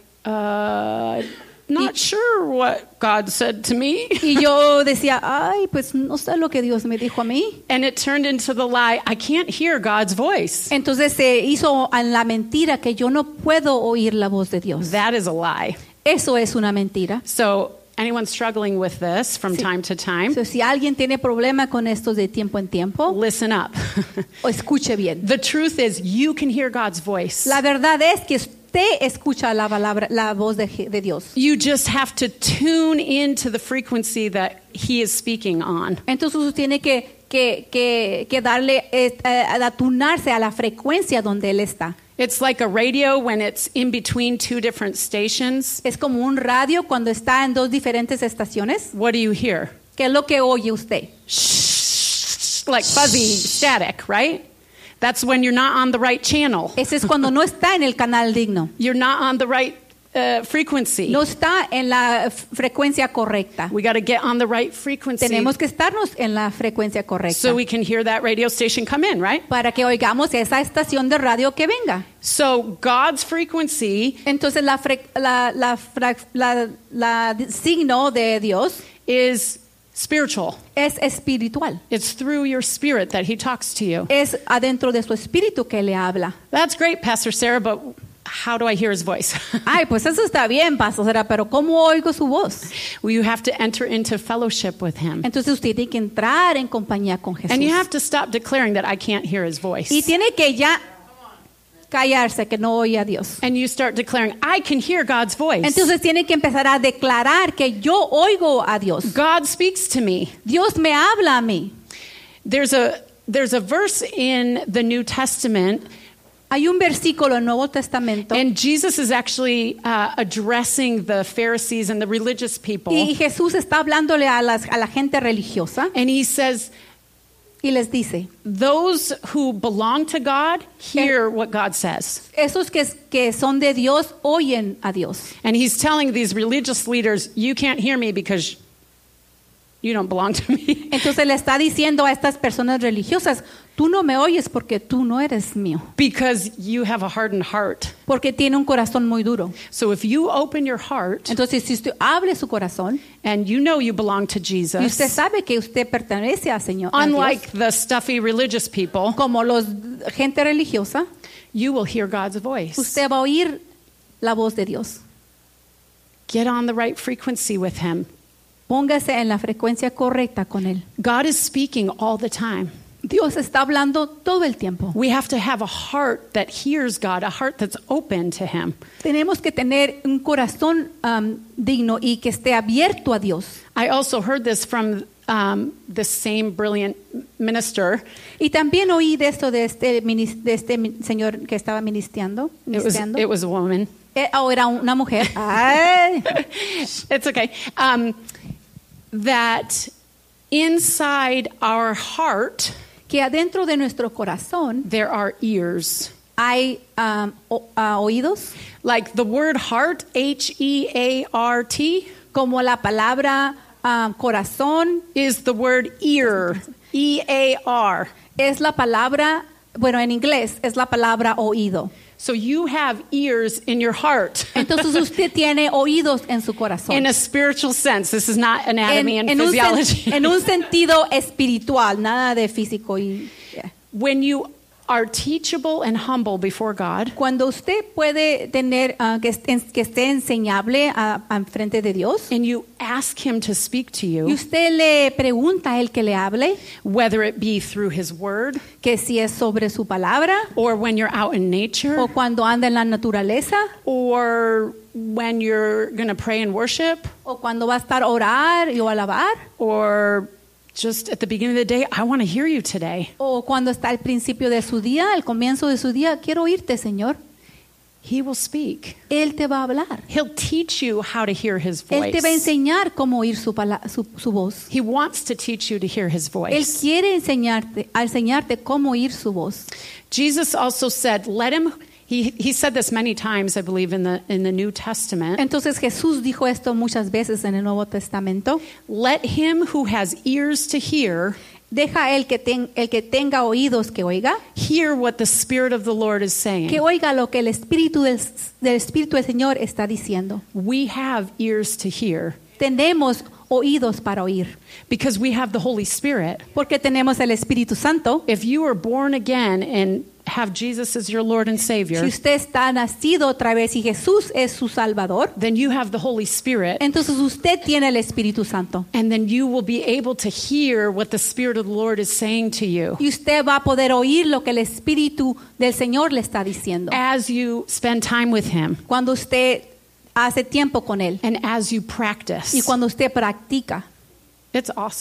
uh, not sure what God said to me. Y yo decía, ay, pues no sé lo que Dios me dijo a mí. And it turned into the lie, I can't hear God's voice. Entonces se hizo en la mentira que yo no puedo oír la voz de Dios. That is a lie. Eso es una mentira. So anyone struggling with this from Sí. time to time, So, si alguien tiene problema con esto de tiempo en tiempo, listen up. o escuche bien. The truth is you can hear God's voice. La verdad es que usted escucha la palabra, la voz de, de Dios. You just have to tune into the frequency that he is speaking on. Entonces usted tiene que, que, que, que darle, eh, eh, atunarse a la frecuencia donde Él está. It's like a radio when it's in between two different stations. Es como un radio cuando está en dos diferentes estaciones. What do you hear? ¿Qué es lo que oye usted? Shh, like fuzzy static, right? That's when you're not on the right channel. Ese es cuando no está en el canal digno. You're not on the right uh, frequency. No está en la f- frecuencia correcta. We got to get on the right frequency Tenemos que estarnos en la frecuencia correcta so we can hear that radio station come in, right? para que oigamos esa estación de radio que venga. So God's frequency Entonces la, fre- la, la, fra- la, la signo de Dios is spiritual. es espiritual. It's through your spirit that he talks to you. Es adentro de su espíritu que le habla. That's great, Pastor Sarah, but how do I hear his voice? Ay, pues eso está bien, pastora, pero ¿cómo oigo su voz? Well, you have to enter into fellowship with him. Entonces usted tiene que entrar en compañía con Jesús. And you have to stop declaring that I can't hear his voice. Y tiene que ya callarse que no oye a Dios. And you start declaring, I can hear God's voice. Entonces tiene que empezar a declarar que yo oigo a Dios. God speaks to me. Dios me habla a mí. There's a there's a verse in the New Testament, Hay un versículo en el Nuevo Testamento and Jesus is actually uh, addressing the Pharisees and the religious people. y Jesús está hablándole a, las, a la gente religiosa And he says, y les dice, those who belong to God hear what God says. esos que, que son de Dios oyen a Dios. And he's telling these religious leaders, you can't hear me because you don't belong to me. Entonces le está diciendo a estas personas religiosas, tú no me oyes porque tú no eres mío, Because you have a hardened heart. porque tiene un corazón muy duro. So if you open your heart Entonces si usted abre su corazón and you know you belong to y usted Jesus, sabe que usted pertenece al Señor, a Dios, unlike the stuffy religious people, como los gente religiosa, you will hear God's voice. usted va a oír la voz de Dios. Get on the right frequency with him. Póngase en la frecuencia correcta con él. God is speaking all the time. Dios está hablando todo el tiempo. We have to have a heart that hears God, a heart that's open to him. Tenemos que tener un corazón um, digno y que esté abierto a Dios. I also heard this from um, the same brilliant minister. Y también oí de esto de este, minis- de este mi- señor que estaba ministrando. It was, ministrando. it was a woman. Eh, oh, era una mujer. Ay. It's okay. Um, that inside our heart, Que adentro de nuestro corazón there are ears. hay um, o- ah, oídos, Like the word heart, H E A R T, como la palabra um, corazón is the word ear, E A R. es la palabra, bueno, en inglés es la palabra oído. So you have ears in your heart. Entonces usted tiene oídos en su corazón. In a spiritual sense, this is not anatomy and en, un, sen- physiology. en un sentido espiritual, nada de físico. Y, yeah. When you are teachable and humble before God, Cuando usted puede tener ah, que, est- que esté enseñable a, a frente de Dios and you ask Him to speak to y you, usted le pregunta a él que le hable, whether it be through His Word que si es sobre su palabra or when you're out in nature o cuando anda en la naturaleza or when you're going to pray and worship o cuando va a estar a orar y o alabar or just at the beginning of the day, I want to hear you today. o cuando está al principio de su día, al comienzo de su día, quiero oírte, Señor. He will speak. Él te va a hablar. He'll teach you how to hear His Él te va a voice. enseñar cómo oír su, pala- su, su voz. He wants to teach you to hear His Él voice. quiere enseñarte, a enseñarte cómo oír su voz. Jesus also said, let him, he, he said this many times, I believe, in the, in the New Testament. Entonces Jesús dijo esto muchas veces en el Nuevo Testamento. Let him who has ears to hear, Deja el que, ten- el que tenga oídos que oiga, hear what the Spirit of the Lord is saying. que oiga lo que el Espíritu del, del Espíritu del Señor está diciendo. We have ears to hear Tenemos oídos para oír, because we have the Holy Spirit. porque tenemos el Espíritu Santo. If you are born again and have Jesus as your Lord and Savior, Si usted está nacido otra vez y Jesús es su Salvador, then you have the Holy Spirit, entonces usted tiene el Espíritu Santo. and then you will be able to hear what the Spirit of the Lord is saying to you Y usted va a poder oír lo que el Espíritu del Señor le está diciendo. as you spend time with Him Cuando usted hace tiempo con Él and as you y practice. cuando usted practica. It's awesome.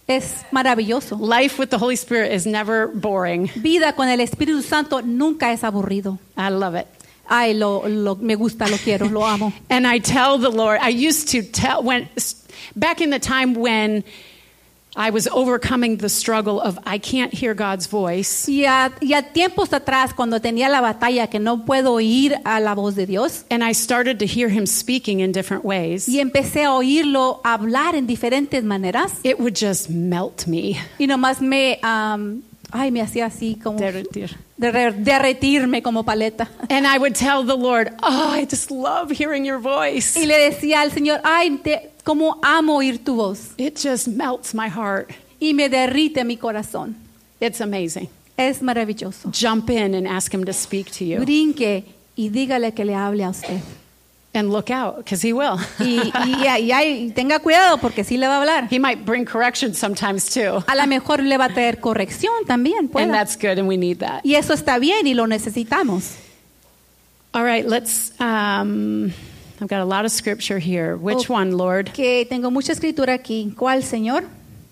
Es maravilloso. Life with the Holy Spirit is never boring. Vida con el Espíritu Santo nunca es aburrido. I love it. Ay, lo, lo, me gusta, lo quiero, lo amo. And I tell the Lord, I used to tell, when back in the time when I was overcoming the struggle of I can't hear God's voice. Y a, y a tiempos atrás, cuando tenía la batalla que no puedo oír a la voz de Dios, And I started to hear him speaking in different ways. y empecé a oírlo hablar en diferentes maneras, It would just melt me. y nomás me, um, ay, me hacía así como Derretir. derre- derretirme como paleta. And I would tell the Lord, oh, I just love hearing your voice. Y le decía al Señor, ay, te, cómo amo oír tu voz. It just melts my heart. Y me derrite mi corazón. It's amazing. Es maravilloso. Jump in and ask him to speak to you. Brinque y dígale que le hable a usted. And look out, because he will. Y, y, y, y tenga cuidado porque sí le va a hablar. He might bring correction sometimes too. A lo mejor le va a traer corrección también. pueda. And that's good, and we need that. Y eso está bien y lo necesitamos. All right, let's, um, I've got a lot of scripture here. Which Oh. one, Lord? Que tengo mucha escritura aquí. ¿Cuál, Señor?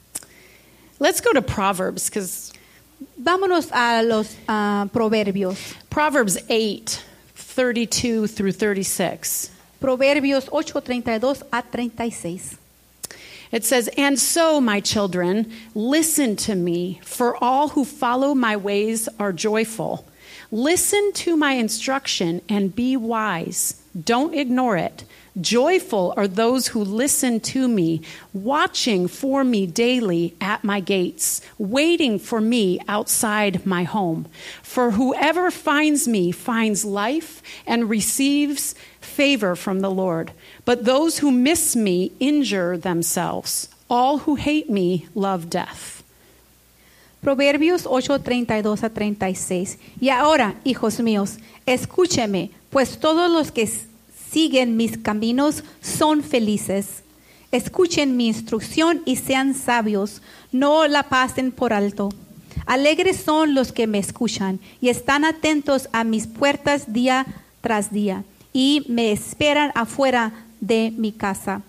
Let's go to Proverbs, because Vámonos a los ah, proverbios. Proverbs eight, thirty-two through thirty-six. Proverbios ocho, treinta y dos a treinta y seis. It says, And so, my children, listen to me, for all who follow my ways are joyful. Listen to my instruction and be wise. Don't ignore it. Joyful are those who listen to me, watching for me daily at my gates, waiting for me outside my home. For whoever finds me finds life and receives favor from the Lord. But those who miss me injure themselves. All who hate me love death. Proverbios ocho, treinta y dos a treinta y seis. Y ahora, hijos míos, escúcheme, pues todos los que siguen mis caminos son felices. Escuchen mi instrucción y sean sabios, no la pasen por alto. Alegres son los que me escuchan y están atentos a mis puertas día tras día y me esperan afuera de mi casa.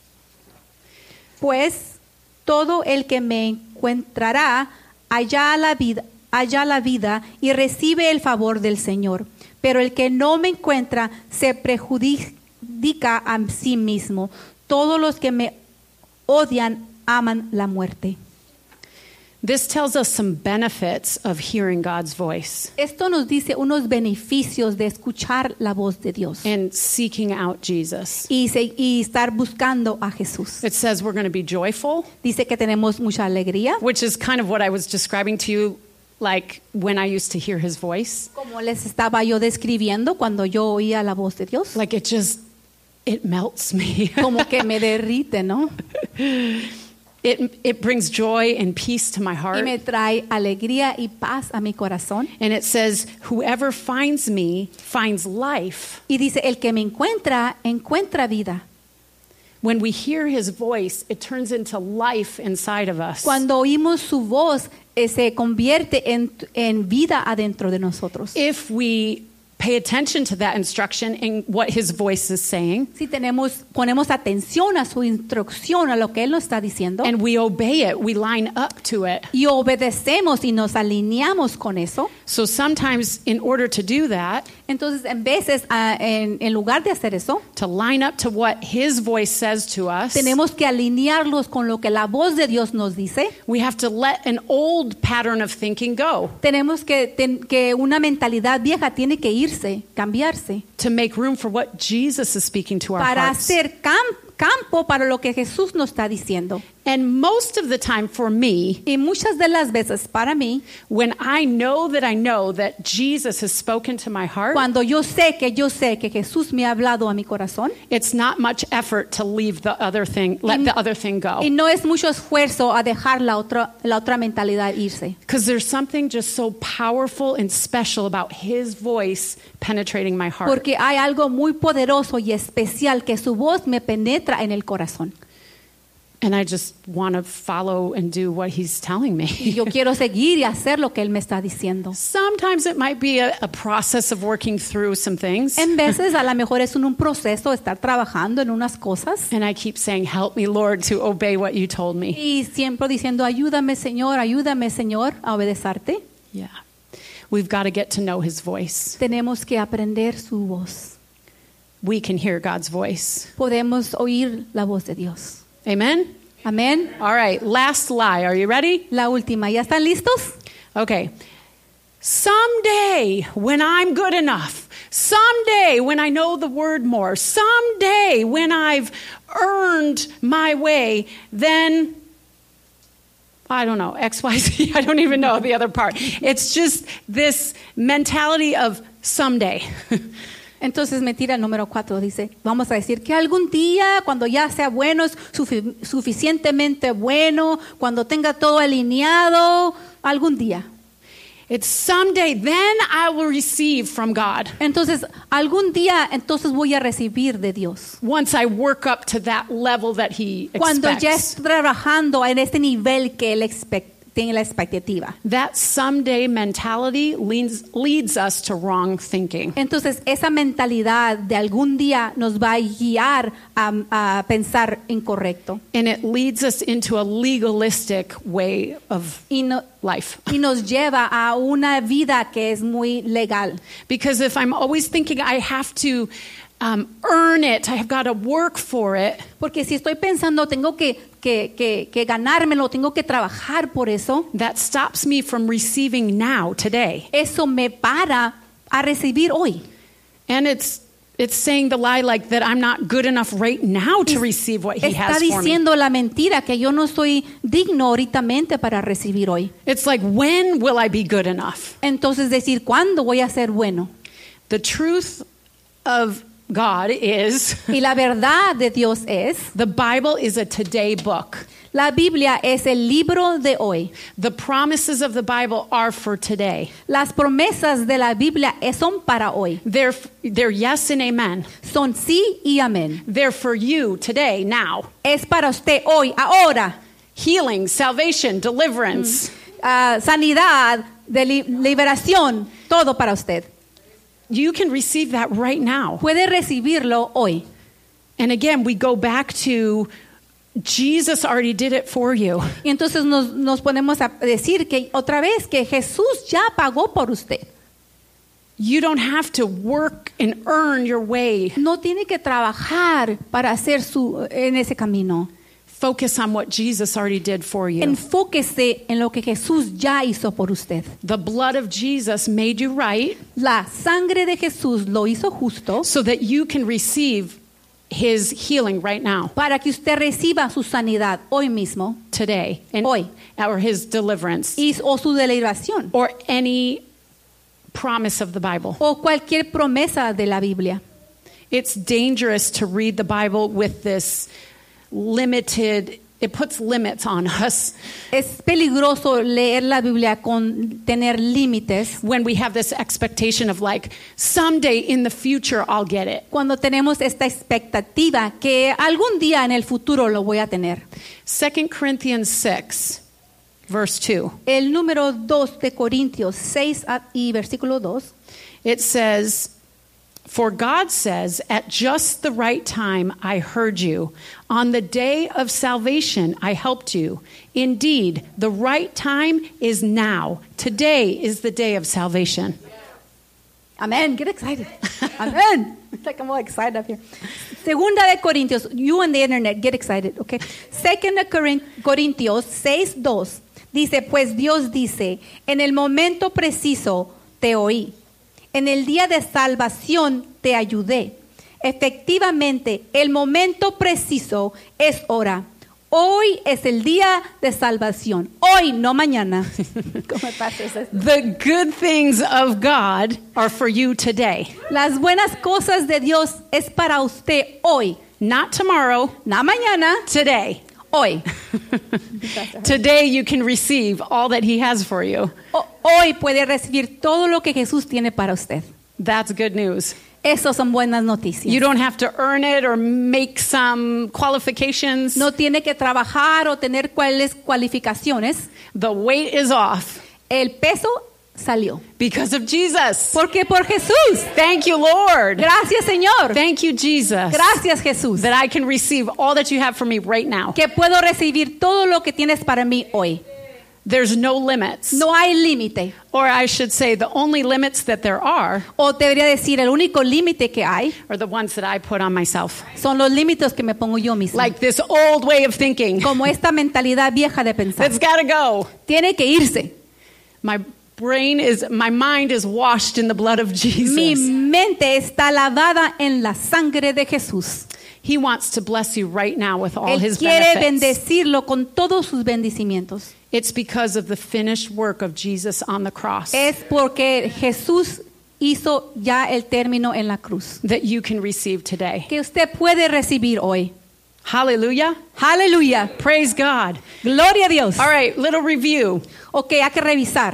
Pues todo el que me encontrará allá la vida, allá la vida y recibe el favor del Señor. Pero el que no me encuentra se perjudica a sí mismo. Todos los que me odian aman la muerte. This tells us some benefits of hearing God's voice Esto nos dice unos beneficios de escuchar la voz de Dios and seeking out Jesus. y, se- y estar buscando a Jesús. It says we're going to be joyful, Dice que tenemos mucha alegría, which is kind of what I was describing to you, like when I used to hear his voice. como les estaba yo describiendo cuando yo oía la voz de Dios. Like it just, it melts me. Como que me derrite, ¿no? It, it brings joy and peace to my Y heart. me trae alegría y paz a mi corazón. And it says, whoever finds me finds life. Y dice, el que me encuentra, encuentra vida. When we hear his voice, it turns into life inside of us. Cuando oímos su voz, eh, se convierte en, en vida adentro de nosotros. If we pay attention to that instruction and what his voice is saying, Si tenemos, ponemos atención a su instrucción, a lo que Él nos está diciendo, and we obey it, we line up to it. y obedecemos y nos alineamos con eso, So sometimes, in order to do that, entonces en veces, ah, en, en lugar de hacer eso, to line up to what his voice says to us, tenemos que alinearlos con lo que la voz de Dios nos dice. we have to let an old pattern of thinking go Tenemos que, ten- que una mentalidad vieja tiene que irse, cambiarse, to make room for what Jesus is speaking to our para hearts. hacer cam- campo para lo que Jesús nos está diciendo. And most of the time for me, Y muchas de las veces para mí, when I know that I know that Jesus has spoken to my heart, cuando yo sé que yo sé que Jesús me ha hablado a mi corazón, it's not much effort to leave the other thing, let Y- the other thing go. y no es mucho esfuerzo a dejar la otra, la otra mentalidad irse. Because there's something just so powerful and special about his voice penetrating my heart. Porque hay algo muy poderoso y especial que su voz me penetra en el corazón. And I just want to follow and do what he's telling Y me. yo quiero seguir y hacer lo que él me está diciendo. Sometimes it might be a, a process of working through some things. En veces a lo mejor es un, un proceso estar trabajando en unas cosas And I keep saying, help me, Lord, to obey what you told me. y siempre diciendo, ayúdame Señor, ayúdame Señor a obedecerte. Yeah. We've got to get to know his voice. Tenemos que aprender su voz. We can hear God's voice. Podemos oír la voz de Dios. Amen? Amén. All right, last lie. Are you ready? La última, ¿ya están listos? Okay. Someday when I'm good enough, someday when I know the word more, someday when I've earned my way, then I don't know, X, Y, Z, I don't even know the other part. It's just this mentality of someday. Entonces mentira número cuatro dice, vamos a decir que algún día, cuando ya sea bueno, es sufi- suficientemente bueno, cuando tenga todo alineado, algún día. It's someday, then I will receive from God. Entonces, algún día, entonces voy a recibir de Dios. Once I work up to that level that he Cuando ya expects. esté trabajando en este nivel que él expect- tiene la expectativa. That someday mentality leads, leads us to wrong thinking. Entonces, esa mentalidad de algún día nos va a guiar a, a pensar incorrecto. And it leads us into a legalistic way of Y, no- life. y nos lleva a una vida que es muy legal. Because if I'm always thinking I have to um, earn it, I have got to work for it, Porque si estoy pensando, tengo que, que, que, que ganármelo, tengo que trabajar por eso, that stops me from receiving now, today. eso me para a recibir hoy. And it's it's saying the lie like that I'm not good enough right now to receive what he Está has for me. diciendo la mentira que yo no soy digno ahoritamente para recibir hoy. It's like, when will I be good enough? Entonces decir, ¿cuándo voy a ser bueno? The truth of God is Y la verdad de Dios es, the Bible is a today book. la Biblia es el libro de hoy. The promises of the Bible are for today. Las promesas de la Biblia es- son para hoy. They're they're yes and amen. Son sí y amén. They're for you today, now. Es para usted hoy, ahora. Healing, salvation, deliverance. Ah, sanidad, de li- liberación, todo para usted. You can receive that right now. Puede recibirlo hoy. And again, we go back to Jesus already did it for you. Y entonces nos, nos ponemos a decir que otra vez que Jesús ya pagó por usted. You don't have to work and earn your way. No tiene que trabajar para hacer su en ese camino. Focus on what Jesus already did for you. Enfóquese en lo que Jesús ya hizo por usted. The blood of Jesus made you right La sangre de Jesús lo hizo justo so that you can receive his healing right now, para que usted reciba su sanidad hoy mismo today, and Hoy. or his deliverance, y, o su liberación or any promise of the Bible. o cualquier promesa de la Biblia. It's dangerous to read the Bible with this limited, it puts limits on us Es peligroso leer la Biblia con tener límites when we have this expectation of like, someday in the future I'll get it. cuando tenemos esta expectativa que algún día en el futuro lo voy a tener. Second Corinthians six, verse two. El número dos de Corintios seis a- y versículo dos It says, for God says, at just the right time I heard you. On the day of salvation I helped you. Indeed, the right time is now. Today is the day of salvation. Amen. Get excited. Amen. It's like I'm all excited up here. Segunda de Corintios. You on the internet, get excited, okay? Second de Corin- Corintios seis dos dice, pues Dios dice, en el momento preciso te oí. En el día de salvación te ayudé. Efectivamente, el momento preciso es ahora. Hoy es el día de salvación. Hoy, no mañana. Como el pastor says. The good things of God are for you today. Las buenas cosas de Dios es para usted hoy. Not tomorrow, No mañana, today. hoy. Today you can receive all that he has for you. O- hoy puede recibir todo lo que Jesús tiene para usted. That's good news. Esas son buenas noticias. You don't have to earn it or make some qualifications. No tiene que trabajar o tener cuáles cualificaciones. The weight is off El peso salió. because of Jesus. Porque por Jesús. Thank you, Lord. Gracias, Señor. Thank you, Jesus. Gracias, Jesús. That I can receive all that you have for me right now. Que puedo recibir todo lo que tienes para mí hoy. There's no limits. No hay límite. Or I should say, the only limits that there are O debería decir, el único límite que hay are the ones that I put on myself. son los límites que me pongo yo misma. Like this old way of thinking. Como esta mentalidad vieja de pensar. That's got to go. Tiene que irse. My brain is, my mind is washed in the blood of Jesus. Mi mente está lavada en la sangre de Jesús. He wants to bless you right now with all Él his quiere benefits. bendecirlo con todos sus bendecimientos. It's because of the finished work of Jesus on the cross Es porque Jesús hizo ya el término en la cruz. that you can receive today. Que usted puede recibir hoy. Hallelujah. Aleluya. Praise God. Gloria a Dios. All right, little review. Ok, hay que revisar.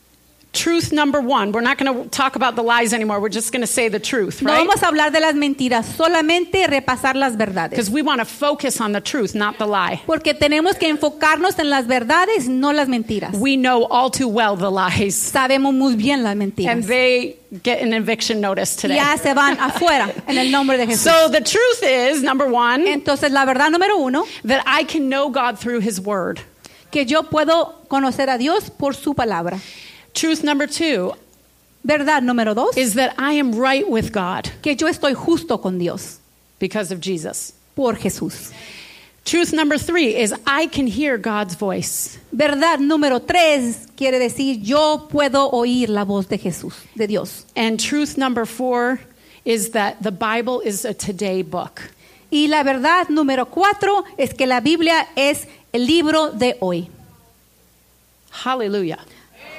Truth number one. We're not going to talk about the lies anymore. We're just going to say the truth, No right? vamos a hablar de las mentiras, solamente repasar las verdades. Because we want to focus on the truth, not the lie. Porque tenemos que enfocarnos en las verdades, no las mentiras. We know all too well the lies. Sabemos muy bien las And mentiras. they get an eviction notice today. Ya se van afuera en el nombre de Jesús. So the truth is, number one, Entonces, la verdad número uno, that I can know God through his word. que yo puedo conocer a Dios por su palabra. Truth number two Verdad número dos, is that I am right with God que yo estoy justo con Dios because of Jesus. por Jesús. Truth number three is I can hear God's voice. Verdad número tres quiere decir yo puedo oír la voz de Jesús, de Dios. And truth number four is that the Bible is a today book. Y la verdad número cuatro es que la Biblia es el libro de hoy. Hallelujah.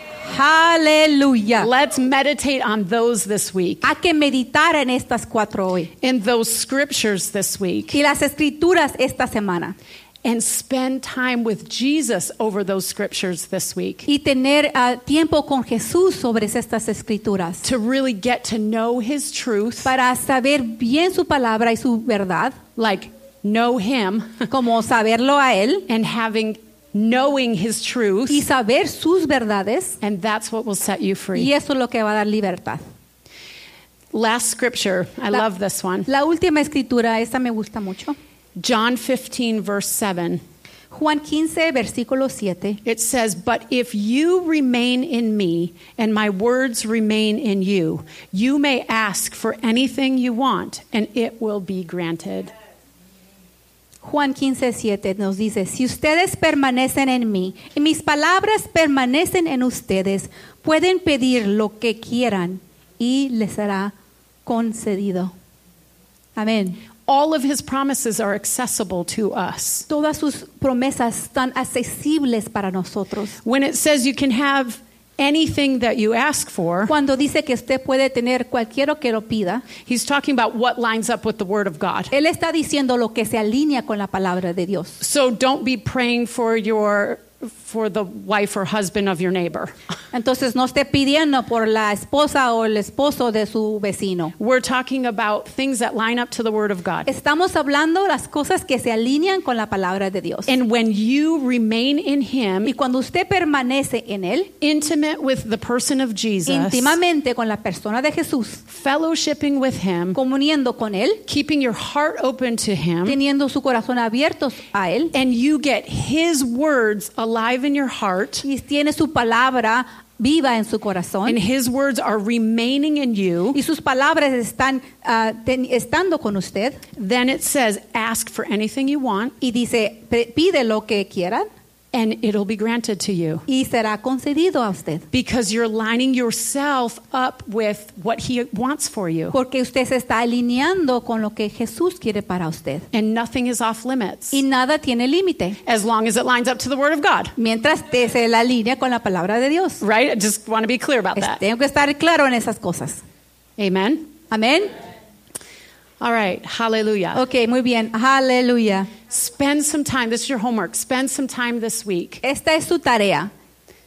Aleluya. Let's meditate on those this week. Hay que meditar en estas cuatro hoy. In those scriptures this week. Y las escrituras esta semana. And spend time with Jesus over those scriptures this week. Y tener uh, tiempo con Jesús sobre estas escrituras. To really get to know his truth. Para saber bien su palabra y su verdad. Like know him. Como saberlo a él. And having knowing his truth. Y saber sus verdades. And that's what will set you free. Y eso es lo que va a dar libertad. Last scripture. I La, love this one. La última escritura, esta me gusta mucho. John fifteen verse seven. Juan quince versículo siete. It says, "But if you remain in me and my words remain in you, you may ask for anything you want and it will be granted." Juan quince siete nos dice, si ustedes permanecen en mí y mis palabras permanecen en ustedes, pueden pedir lo que quieran y les será concedido. Amén. All of his promises are accessible to us. Todas sus promesas están accesibles para nosotros. When it says you can have anything that you ask for, Cuando dice que usted puede tener cualquiera que lo pida, he's talking about what lines up with the word of God. él está diciendo lo que se alinea con la palabra de Dios. So don't be praying for your for the wife or husband of your neighbor. Entonces no esté pidiendo por la esposa o el esposo de su vecino. We're talking about things that line up to the word of God. Estamos hablando las cosas que se alinean con la palabra de Dios. And when you remain in him, Y cuando usted permanece en él, intimate with the person of Jesus, íntimamente con la persona de Jesús, fellowshipping with him, comuniendo con él, keeping your heart open to him, teniendo su corazón abierto a él, and you get his words alive in your heart, y tiene su palabra viva en su corazón, and his words are remaining in you, y sus palabras están uh, ten, estando con usted, then it says, ask for anything you want, y dice, pide lo que quieran, and it'll be granted to you. y será concedido a usted. Because you're lining yourself up with what he wants for you. Porque usted se está alineando con lo que Jesús quiere para usted. And nothing is off limits. Y nada tiene límite. As long as it lines up to the word of God. Mientras te se la alinea con la palabra de Dios. Right? I just want to be clear about Es- that. Tengo que estar claro en esas cosas. Amen? Amén. All right. Hallelujah. Ok, muy bien. Aleluya. Spend some time. This is your homework. Spend some time this week Esta es su tarea.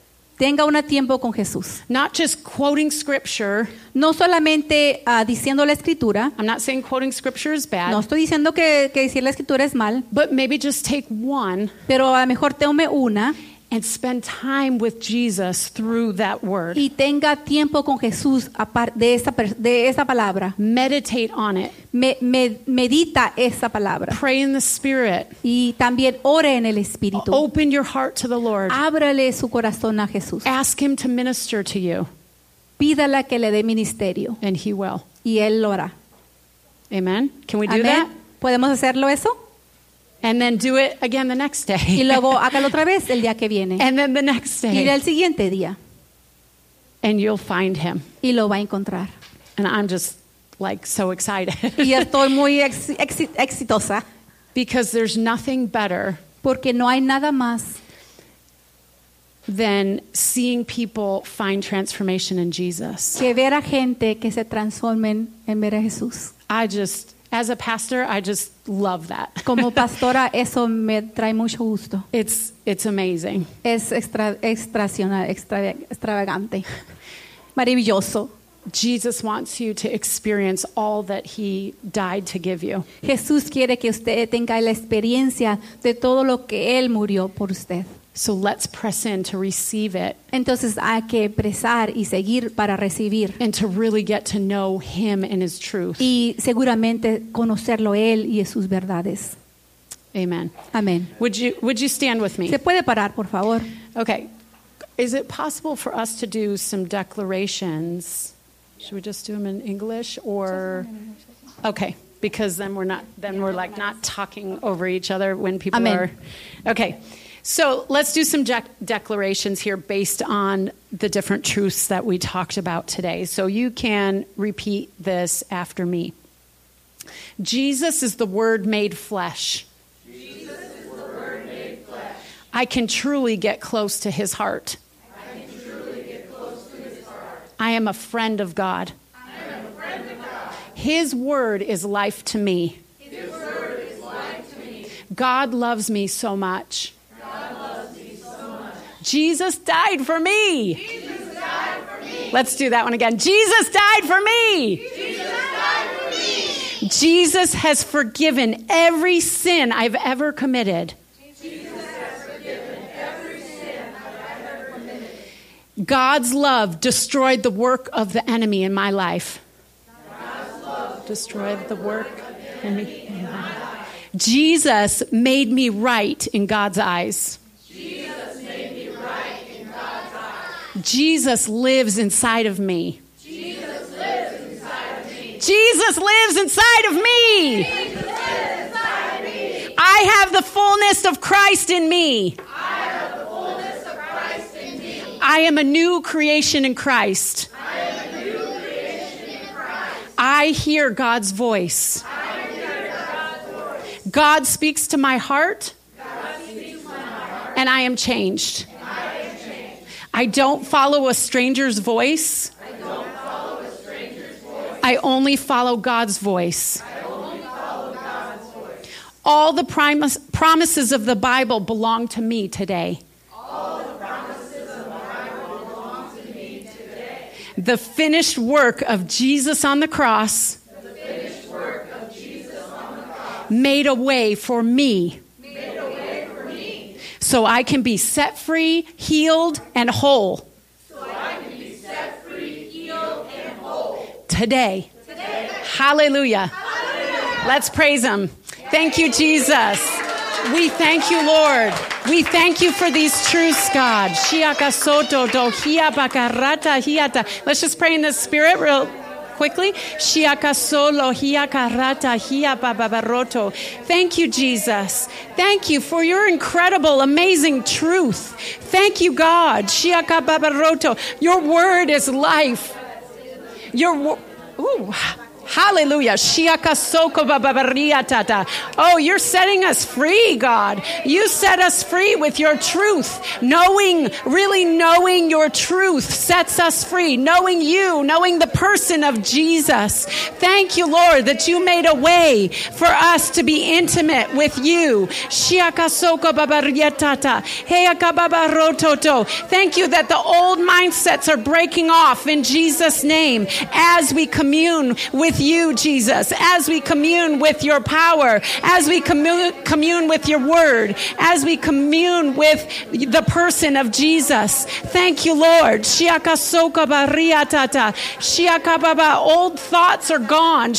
Tenga un tiempo con Jesús. Not just quoting scripture. No solamente uh, diciendo la escritura. I'm not saying quoting scripture is bad. No estoy diciendo que, que decir la escritura es mal. But maybe just take one. Pero a lo mejor tome una. And spend time with Jesus through that word. Y tenga tiempo con Jesús aparte de esa de esa palabra. Meditate on it. Me, me, medita esa palabra. Pray in the Spirit. Y también ore en el Espíritu. Open your heart to the Lord. Ábrale su corazón a Jesús. Ask him to minister to you. Pídala que le dé ministerio. And he will. Y él lo hará. Amen. Can we do Amén. that? ¿Podemos hacerlo eso? And then do it again the next day. Y luego hágalo otra vez el día que viene. And then the next Y day. el siguiente día. And you'll find him. Y lo va a encontrar. And I'm just like so excited. Y estoy muy ex, ex, exitosa. Because there's nothing better Porque no hay nada más than seeing people find transformation in Jesus. que ver a gente que se transformen en ver a Jesús. I just, as a pastor, I just love that. Como pastora, eso me trae mucho gusto. It's it's amazing. Es extra, extracional, extra, extravagante, maravilloso. Jesus wants you to experience all that he died to give you. Jesús quiere que usted tenga la experiencia de todo lo que Él murió por usted. So let's press in to receive it Entonces hay que presar y seguir para recibir. and to really get to know him and his truth. Y seguramente conocerlo Él y sus verdades. Amen. Amén. Would you would you stand with me? ¿Se puede parar, por favor? Okay. Is it possible for us to do some declarations? Should we just do them in English or okay, because then we're not then we're like not talking over each other when people Amen. are okay. So let's do some de- declarations here based on the different truths that we talked about today. So you can repeat this after me. Jesus is the Word made flesh. Jesus is the Word made flesh. I can truly get close to his heart. I can truly get close to his heart. I am a friend of God. I am a friend of God. His word is life to me. His word is life to me. God loves me so much. God loves me so much. Jesus died for me. Jesus died for me. Let's do that one again. Jesus died for me. Jesus died for me. Jesus has forgiven every sin I've ever committed. Jesus has forgiven every sin I've ever committed. God's love destroyed the work of the enemy in my life. God's love Destroyed the work in me. Jesus made me right in God's eyes. Jesus made me right in God's eyes. Jesus lives inside of me. Jesus lives inside of me. Jesus lives inside of me. Jesus lives inside of me. I have the fullness of Christ in me. I have the fullness of Christ in me. I am a new creation in Christ. I am a new creation in Christ. I hear God's voice. I hear God's voice. God speaks to my heart, God speaks to my heart. and I am changed. I am changed. I don't follow a stranger's voice. I don't follow a stranger's voice. I only follow God's voice. I only follow God's voice. All the primus- promises of the Bible belong to me today. All the promises of the Bible belong to me today. The finished work of Jesus on the cross The finished work of Jesus on the cross made a way for me made a way for me, so I can be set free, healed, and whole so I can be set free, healed, and whole. today. Today. Hallelujah. Hallelujah. Let's praise him. Thank you, Jesus. We thank you, Lord. We thank you for these truths, God. Shiaka soto do hia bakarata hiata. Let's just pray in the Spirit real quickly. Shiaka solo hia karata hia babaroto. Thank you, Jesus. Thank you for your incredible, amazing truth. Thank you, God. Shiaka babaroto. Your word is life. Your wo- Ooh. Hallelujah. Oh, you're setting us free, God. You set us free with your truth. Knowing, really knowing your truth sets us free. Knowing you, knowing the person of Jesus. Thank you, Lord, that you made a way for us to be intimate with you. Thank you that the old mindsets are breaking off in Jesus' name as we commune with you, Jesus, as we commune with your power, as we commune, commune with your word, as we commune with the person of Jesus. Thank you, Lord. Old thoughts are gone.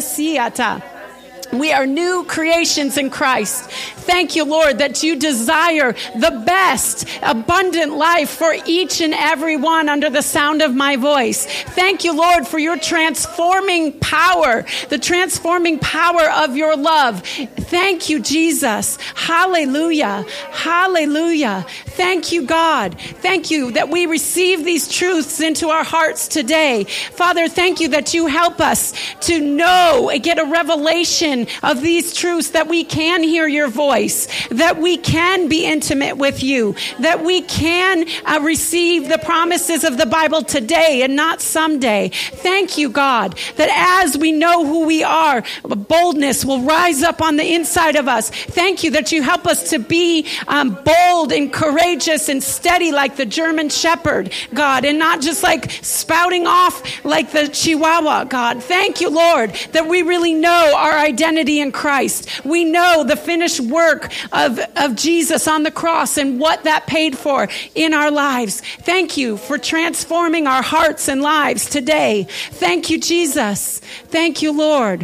We are new creations in Christ. Thank you, Lord, that you desire the best, abundant life for each and every one under the sound of my voice. Thank you, Lord, for your transforming power, the transforming power of your love. Thank you, Jesus. Hallelujah. Hallelujah. Thank you, God. Thank you that we receive these truths into our hearts today. Father, thank you that you help us to know and get a revelation of these truths, that we can hear your voice, that we can be intimate with you, that we can uh, receive the promises of the Bible today and not someday. Thank you, God, that as we know who we are, boldness will rise up on the inside of us. Thank you that you help us to be um, bold and courageous and steady like the German Shepherd, God, and not just like spouting off like the Chihuahua, God. Thank you, Lord, that we really know our identity in Christ. We know the finished work of, of Jesus on the cross and what that paid for in our lives. Thank you for transforming our hearts and lives today. Thank you, Jesus. Thank you, Lord.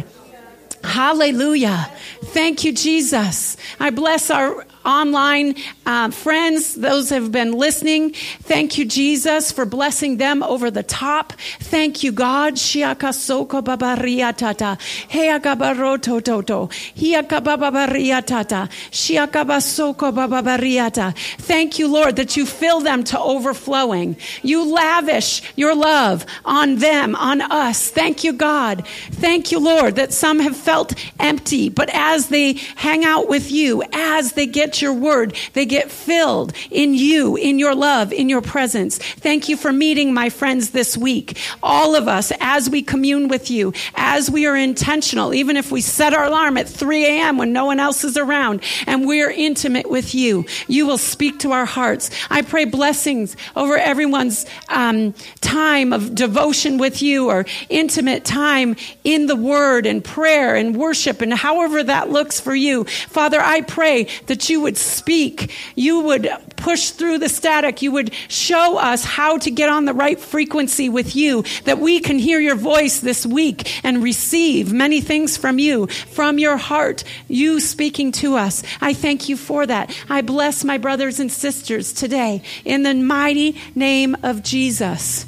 Hallelujah. Thank you, Jesus. I bless our online uh, friends, those have been listening. Thank you, Jesus, for blessing them over the top. Thank you, God. Shiakasoko babariatata. Heagabaroto toto. Hiakababariatata. Shiakabasoko babariata. Thank you, Lord, that you fill them to overflowing. You lavish your love on them, on us. Thank you, God. Thank you, Lord, that some have felt empty, but as they hang out with you, as they get your word, they get filled in you, in your love, in your presence. Thank you for meeting my friends this week. All of us, as we commune with you, as we are intentional, even if we set our alarm at three a.m. when no one else is around, and we are intimate with you, you will speak to our hearts. I pray blessings over everyone's um, time of devotion with you, or intimate time in the word and prayer and worship, and however that looks for you. Father, I pray that you would speak, you would push through the static, you would show us how to get on the right frequency with you, that we can hear your voice this week and receive many things from you, from your heart, you speaking to us. I thank you for that. I bless my brothers and sisters today in the mighty name of Jesus.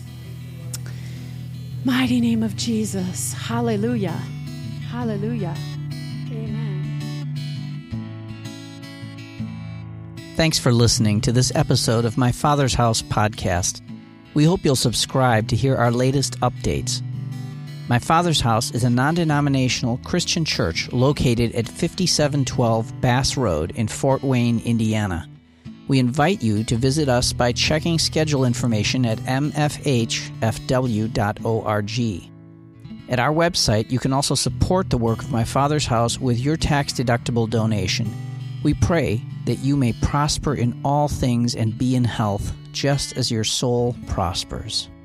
Mighty name of Jesus. Hallelujah. Hallelujah. Amen. Thanks for listening to this episode of My Father's House podcast. We hope you'll subscribe to hear our latest updates. My Father's House is a non-denominational Christian church located at fifty-seven twelve Bass Road in Fort Wayne, Indiana. We invite you to visit us by checking schedule information at m f h f w dot org. At our website, you can also support the work of My Father's House with your tax-deductible donation. We pray that you may prosper in all things and be in health, just as your soul prospers.